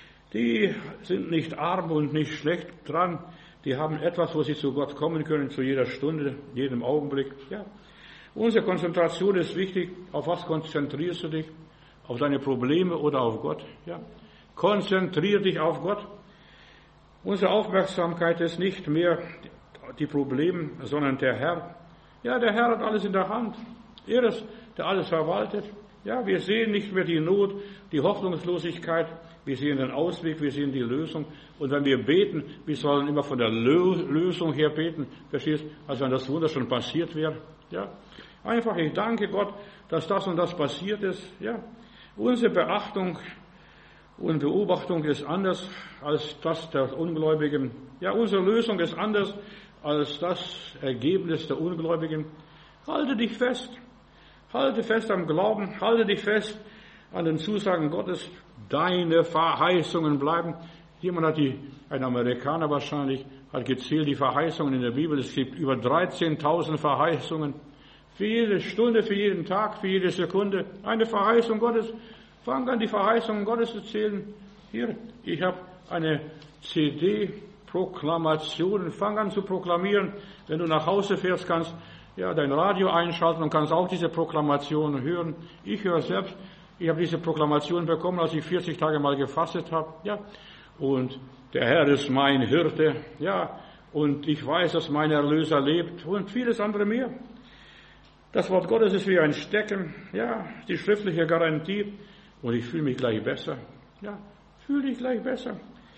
Die sind nicht arm und nicht schlecht dran. Die haben etwas, wo sie zu Gott kommen können, zu jeder Stunde, jedem Augenblick. Ja. Unsere Konzentration ist wichtig. Auf was konzentrierst du dich? Auf deine Probleme oder auf Gott? Ja. Konzentrier dich auf Gott. Unsere Aufmerksamkeit ist nicht mehr die Probleme, sondern der Herr. Ja, der Herr hat alles in der Hand. Er ist, der alles verwaltet. Ja, wir sehen nicht mehr die Not, die Hoffnungslosigkeit. Wir sehen den Ausweg, wir sehen die Lösung. Und wenn wir beten, wir sollen immer von der Lösung her beten. Verstehst? Als wenn das Wunder schon passiert wäre. Ja. Einfach, ich danke Gott, dass das und das passiert ist. Ja. Unsere Beachtung und Beobachtung ist anders als das der Ungläubigen. Ja, unsere Lösung ist anders als das Ergebnis der Ungläubigen. Halte dich fest. Halte fest am Glauben. Halte dich fest an den Zusagen Gottes. Deine Verheißungen bleiben. Jemand hat die, ein Amerikaner wahrscheinlich, hat gezählt die Verheißungen in der Bibel. Es gibt über dreizehntausend Verheißungen. Für jede Stunde, für jeden Tag, für jede Sekunde. Eine Verheißung Gottes. Fang an, die Verheißungen Gottes zu zählen. Hier, ich habe eine C D, Proklamationen. Fang an zu proklamieren. Wenn du nach Hause fährst, kannst ja dein Radio einschalten und kannst auch diese Proklamationen hören. Ich höre selbst. Ich habe diese Proklamation bekommen, als ich vierzig Tage mal gefastet habe. Ja. Und der Herr ist mein Hirte. Ja. Und ich weiß, dass mein Erlöser lebt. Und vieles andere mehr. Das Wort Gottes ist wie ein Stecken. Ja. Die schriftliche Garantie. Und ich fühle mich gleich besser. Ja. Fühle dich gleich besser.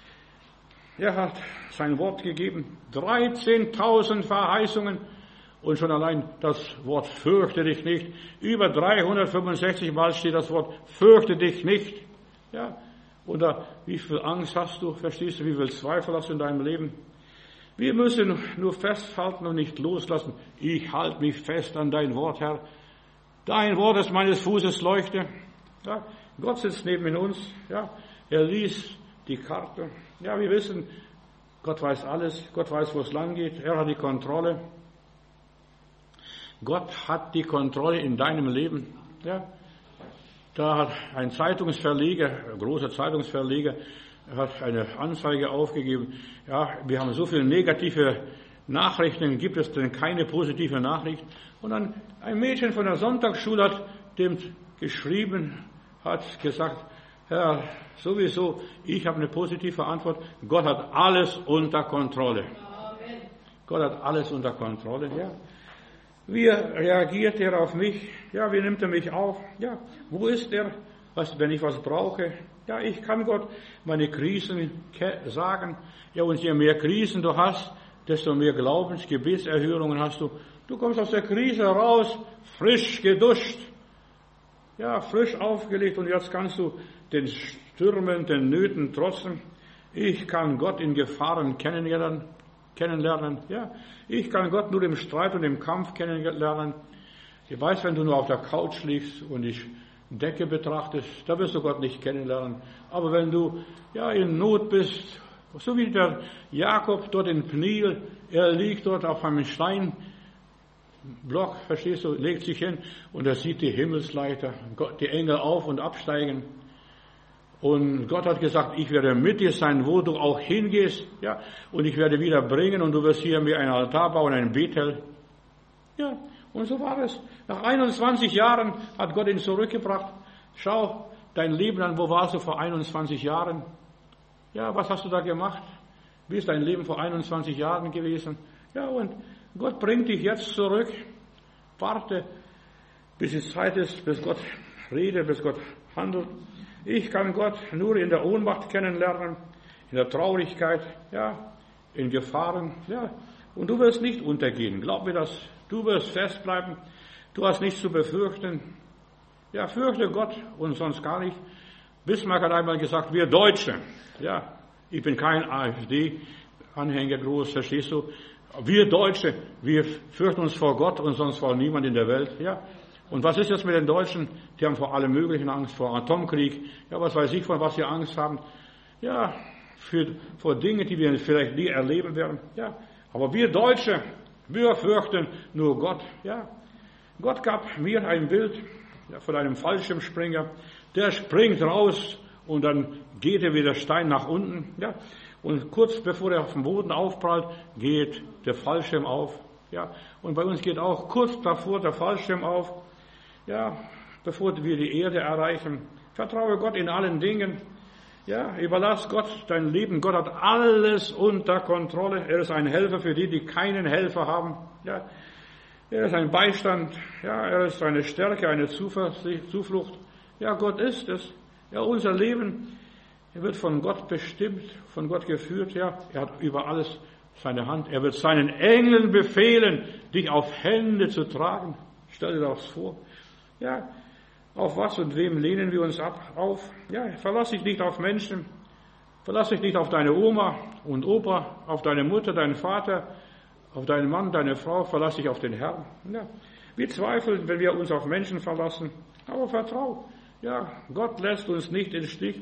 Er hat sein Wort gegeben. dreizehntausend Verheißungen. Und schon allein das Wort fürchte dich nicht. Über dreihundertfünfundsechzig Mal steht das Wort fürchte dich nicht. Ja. Oder wie viel Angst hast du? Verstehst du, wie viel Zweifel hast du in deinem Leben? Wir müssen nur festhalten und nicht loslassen. Ich halte mich fest an dein Wort, Herr. Dein Wort ist meines Fußes Leuchte. Ja. Gott sitzt neben uns. Ja. Er liest die Karte. Ja, wir wissen, Gott weiß alles. Gott weiß, wo es lang geht. Er hat die Kontrolle. Gott hat die Kontrolle in deinem Leben. Ja. Da hat ein Zeitungsverleger, ein großer Zeitungsverleger, hat eine Anzeige aufgegeben. Ja, wir haben so viele negative Nachrichten gibt es denn keine positive Nachricht. Und dann ein Mädchen von der Sonntagsschule hat dem geschrieben, hat gesagt, Herr, sowieso, ich habe eine positive Antwort. Gott hat alles unter Kontrolle. Amen. Gott hat alles unter Kontrolle, ja. Wie reagiert er auf mich? Ja, wie nimmt er mich auf? Ja, wo ist er, was, wenn ich was brauche? Ja, ich kann Gott meine Krisen sagen. Ja, und je mehr Krisen du hast, desto mehr Glaubens-, Gebetserhörungen hast du. Du kommst aus der Krise raus, frisch geduscht. Ja, frisch aufgelegt und jetzt kannst du den Stürmen, den Nöten trotzen. Ich kann Gott in Gefahren kennenlernen, kennenlernen. Ja, ich kann Gott nur im Streit und im Kampf kennenlernen. Ich weiß, wenn du nur auf der Couch liegst und die Decke betrachtest, da wirst du Gott nicht kennenlernen. Aber wenn du ja in Not bist, so wie der Jakob dort in Pniel, er liegt dort auf einem Steinblock, verstehst du, legt sich hin und er sieht die Himmelsleiter, die Engel auf und absteigen. Und Gott hat gesagt, ich werde mit dir sein, wo du auch hingehst, ja, und ich werde wieder bringen und du wirst hier mir einen Altar bauen, einen Bethel. Ja, und so war es. Nach einundzwanzig Jahren hat Gott ihn zurückgebracht. Schau dein Leben an, wo warst du vor einundzwanzig Jahren? Ja, was hast du da gemacht? Wie ist dein Leben vor einundzwanzig Jahren gewesen? Ja, und Gott bringt dich jetzt zurück. Warte, bis es Zeit ist, bis Gott redet, bis Gott handelt. Ich kann Gott nur in der Ohnmacht kennenlernen, in der Traurigkeit, ja, in Gefahren, ja. Und du wirst nicht untergehen. Glaub mir das. Du wirst festbleiben. Du hast nichts zu befürchten. Ja, fürchte Gott und sonst gar nicht. Bismarck hat einmal gesagt, wir Deutsche, ja, ich bin kein AfD-Anhänger groß, verstehst du? Wir Deutsche, wir fürchten uns vor Gott und sonst vor niemand in der Welt, ja. Und was ist jetzt mit den Deutschen? Die haben vor allem möglichen Angst, vor Atomkrieg, ja, was weiß ich, von was sie Angst haben. Ja, für, vor Dingen, die wir vielleicht nie erleben werden, ja. Aber wir Deutsche, wir fürchten nur Gott, ja. Gott gab mir ein Bild ja, von einem Fallschirmspringer, der springt raus und dann geht er wie der Stein nach unten, ja. Und kurz bevor er auf dem Boden aufprallt, geht der Fallschirm auf, ja. Und bei uns geht auch kurz davor der Fallschirm auf, ja, bevor wir die Erde erreichen. Vertraue Gott in allen Dingen, ja, überlass Gott dein Leben. Gott hat alles unter Kontrolle. Er ist ein Helfer für die, die keinen Helfer haben, ja. Er ist ein Beistand, ja, er ist eine Stärke, eine Zuflucht. Ja, Gott ist es. Ja, unser Leben, er wird von Gott bestimmt, von Gott geführt, ja. Er hat über alles seine Hand. Er wird seinen Engeln befehlen, dich auf Hände zu tragen. Stell dir das vor. Ja, auf was und wem lehnen wir uns ab auf? Ja, verlass dich nicht auf Menschen. Verlass dich nicht auf deine Oma und Opa, auf deine Mutter, deinen Vater, auf deinen Mann, deine Frau. Verlass dich auf den Herrn. Ja, wir zweifeln, wenn wir uns auf Menschen verlassen. Aber vertrau. Ja, Gott lässt uns nicht im Stich.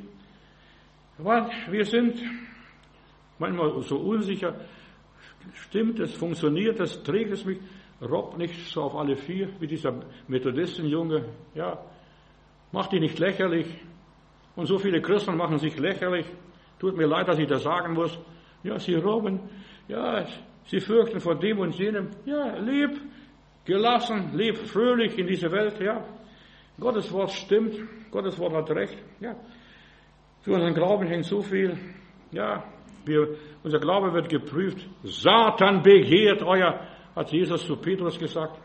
Aber wir sind manchmal so unsicher. Stimmt es, funktioniert es, trägt es mich? Robb nicht so auf alle vier, wie dieser Methodistenjunge. Ja, mach dich nicht lächerlich. Und so viele Christen machen sich lächerlich. Tut mir leid, dass ich das sagen muss. Ja, sie robben. Ja, sie fürchten vor dem und jenem. Ja, leb gelassen, leb fröhlich in dieser Welt. Ja, Gottes Wort stimmt. Gottes Wort hat recht. Ja, für unseren Glauben hängt so viel. Ja, wir, unser Glaube wird geprüft. Satan begehrt euer, hat Jesus zu Petrus gesagt.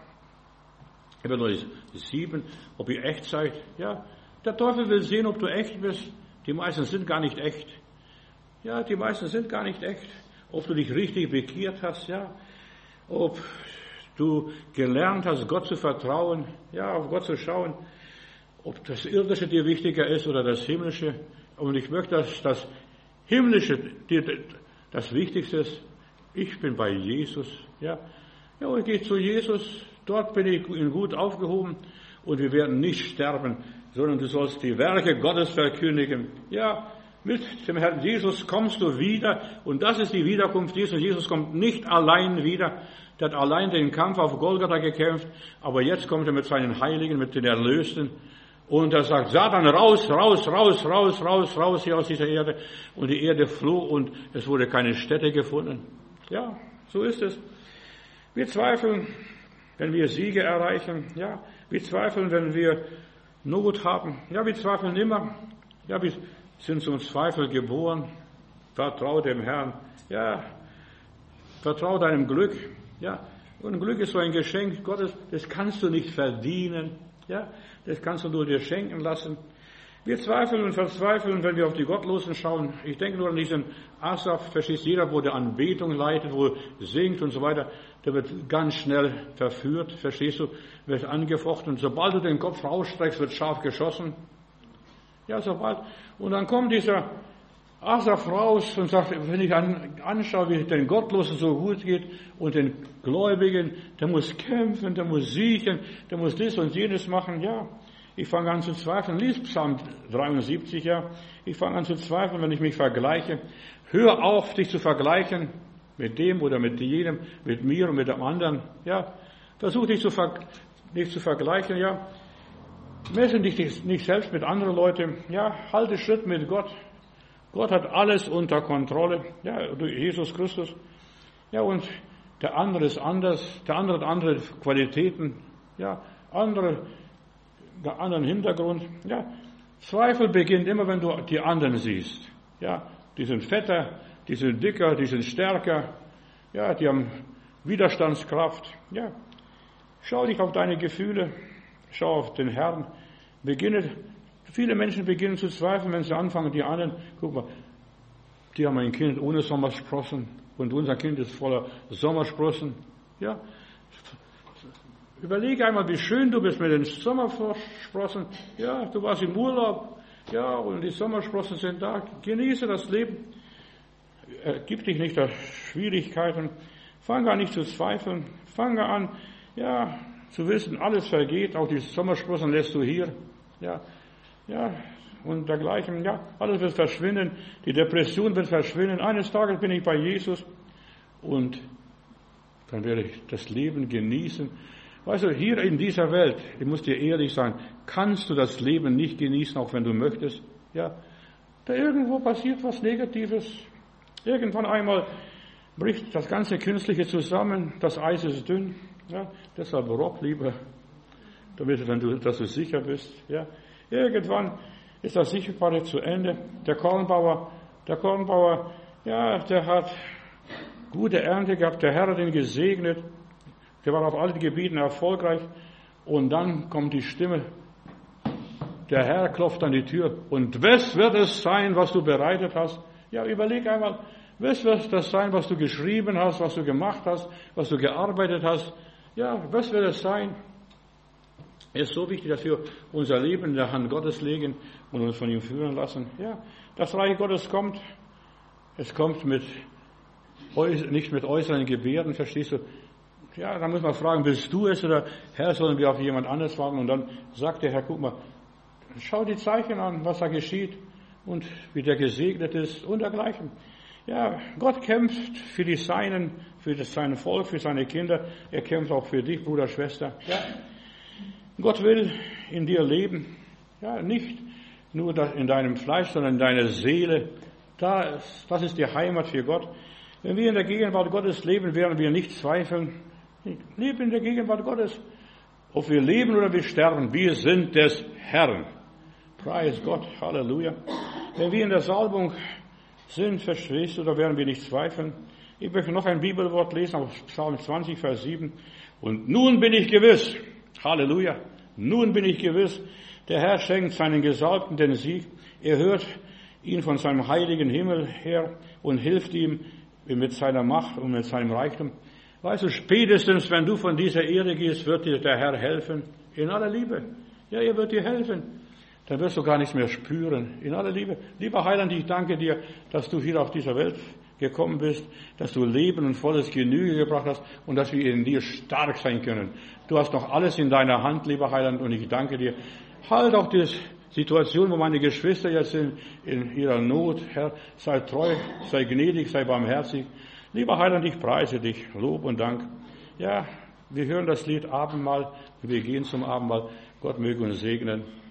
Er wird euch sieben, ob ihr echt seid. Ja, der Teufel will sehen, ob du echt bist. Die meisten sind gar nicht echt. Ja, die meisten sind gar nicht echt. Ob du dich richtig bekehrt hast, ja. Ob du gelernt hast, Gott zu vertrauen, ja, auf Gott zu schauen. Ob das Irdische dir wichtiger ist oder das Himmlische. Und ich möchte, dass das Himmlische dir das Wichtigste ist. Ich bin bei Jesus, ja. Ja, und ich gehe zu Jesus. Dort bin ich gut aufgehoben. Und wir werden nicht sterben, sondern du sollst die Werke Gottes verkündigen. Ja, mit dem Herrn Jesus kommst du wieder. Und das ist die Wiederkunft Jesus. Jesus kommt nicht allein wieder. Der hat allein den Kampf auf Golgatha gekämpft. Aber jetzt kommt er mit seinen Heiligen, mit den Erlösten. Und er sagt, Satan, raus, raus, raus, raus, raus, raus hier aus dieser Erde. Und die Erde floh und es wurde keine Stätte gefunden. Ja, So ist es. Wir zweifeln, wenn wir Siege erreichen. Ja, wir zweifeln, wenn wir Not haben. Ja, wir zweifeln immer. Ja, wir sind zum Zweifel geboren. Vertrau dem Herrn. Ja, vertrau deinem Glück. Ja, und Glück ist so ein Geschenk Gottes. Das kannst du nicht verdienen. Ja, das kannst du nur dir schenken lassen. Wir zweifeln und verzweifeln, wenn wir auf die Gottlosen schauen. Ich denke nur an diesen Asaf, verstehst jeder, wo der Anbetung leitet, wo er singt und so weiter, der wird ganz schnell verführt, verstehst du, wird angefochten. Und sobald du den Kopf rausstreckst, wird scharf geschossen. Ja, sobald. Und dann kommt dieser Asaf raus und sagt, wenn ich an, anschaue, wie es den Gottlosen so gut geht und den Gläubigen, der muss kämpfen, der muss siegen, der muss dies und jenes machen, ja. Ich fange an zu zweifeln. Lies Psalm dreiundsiebzig, ja. Ich fange an zu zweifeln, wenn ich mich vergleiche. Hör auf, dich zu vergleichen mit dem oder mit jenem, mit mir und mit dem anderen, ja. Versuch dich zu, ver- dich zu vergleichen, ja. Messe dich nicht selbst mit anderen Leuten, ja. Halte Schritt mit Gott. Gott hat alles unter Kontrolle, ja, durch Jesus Christus. Ja, und der andere ist anders, der andere hat andere Qualitäten, ja, andere anderen Hintergrund. Ja, Zweifel beginnt immer, wenn du die anderen siehst. Ja, die sind fetter, die sind dicker, die sind stärker. Ja, die haben Widerstandskraft. Ja, schau dich auf deine Gefühle, schau auf den Herrn. Beginne, viele Menschen beginnen zu zweifeln, wenn sie anfangen, die anderen, guck mal, die haben ein Kind ohne Sommersprossen und unser Kind ist voller Sommersprossen. Ja, überlege einmal, wie schön du bist mit den Sommersprossen. Ja, du warst im Urlaub. Ja, und die Sommersprossen sind da. Genieße das Leben. Gib dich nicht auf Schwierigkeiten. Fange an, nicht zu zweifeln. Fange an, ja, zu wissen, alles vergeht. Auch die Sommersprossen lässt du hier. Ja, ja, und dergleichen. Ja, alles wird verschwinden. Die Depression wird verschwinden. Eines Tages bin ich bei Jesus und dann werde ich das Leben genießen. Weißt du, hier in dieser Welt, ich muss dir ehrlich sein, kannst du das Leben nicht genießen, auch wenn du möchtest. Ja, da irgendwo passiert was Negatives. Irgendwann einmal bricht das ganze Künstliche zusammen, das Eis ist dünn. Ja, deshalb rock lieber, damit wenn du, dass du sicher bist. Ja, irgendwann ist das Sichtbare zu Ende. Der Kornbauer, der Kornbauer, ja, der hat gute Ernte gehabt. Der Herr hat ihn gesegnet. Der war auf allen Gebieten erfolgreich. Und dann kommt die Stimme. Der Herr klopft an die Tür. Und was wird es sein, was du bereitet hast? Ja, überleg einmal, was wird das sein, was du geschrieben hast, was du gemacht hast, was du gearbeitet hast? Ja, was wird es sein? Es ist so wichtig, dass wir unser Leben in der Hand Gottes legen und uns von ihm führen lassen. Ja, das Reich Gottes kommt. Es kommt mit, nicht mit äußeren Gebärden, verstehst du? Ja, dann muss man fragen, bist du es oder Herr, sollen wir auf jemand anderes warten? Und dann sagt der Herr, guck mal, schau die Zeichen an, was da geschieht und wie der gesegnet ist und dergleichen. Ja, Gott kämpft für die Seinen, für das, sein Volk, für seine Kinder. Er kämpft auch für dich, Bruder, Schwester. Ja, Gott will in dir leben. Ja, nicht nur in deinem Fleisch, sondern in deiner Seele. Das, das ist die Heimat für Gott. Wenn wir in der Gegenwart Gottes leben, werden wir nicht zweifeln. Leben in der Gegenwart Gottes. Ob wir leben oder wir sterben, wir sind des Herrn. Preis Gott, Halleluja. Wenn wir in der Salbung sind, verstehst du, da werden wir nicht zweifeln. Ich möchte noch ein Bibelwort lesen aus Psalm zwanzig, Vers sieben. Und nun bin ich gewiss, Halleluja, nun bin ich gewiss, der Herr schenkt seinen Gesalbten den Sieg. Er hört ihn von seinem heiligen Himmel her und hilft ihm mit seiner Macht und mit seinem Reichtum. Weißt du, spätestens, wenn du von dieser Erde gehst, wird dir der Herr helfen. In aller Liebe. Ja, er wird dir helfen. Dann wirst du gar nichts mehr spüren. In aller Liebe. Lieber Heiland, ich danke dir, dass du hier auf dieser Welt gekommen bist, dass du Leben und volles Genüge gebracht hast und dass wir in dir stark sein können. Du hast noch alles in deiner Hand, lieber Heiland, und ich danke dir. Halt auch die Situation, wo meine Geschwister jetzt sind, in ihrer Not. Herr, sei treu, sei gnädig, sei barmherzig. Lieber Heiland, ich preise dich. Lob und Dank. Ja, wir hören das Lied Abendmahl. Wir gehen zum Abendmahl. Gott möge uns segnen.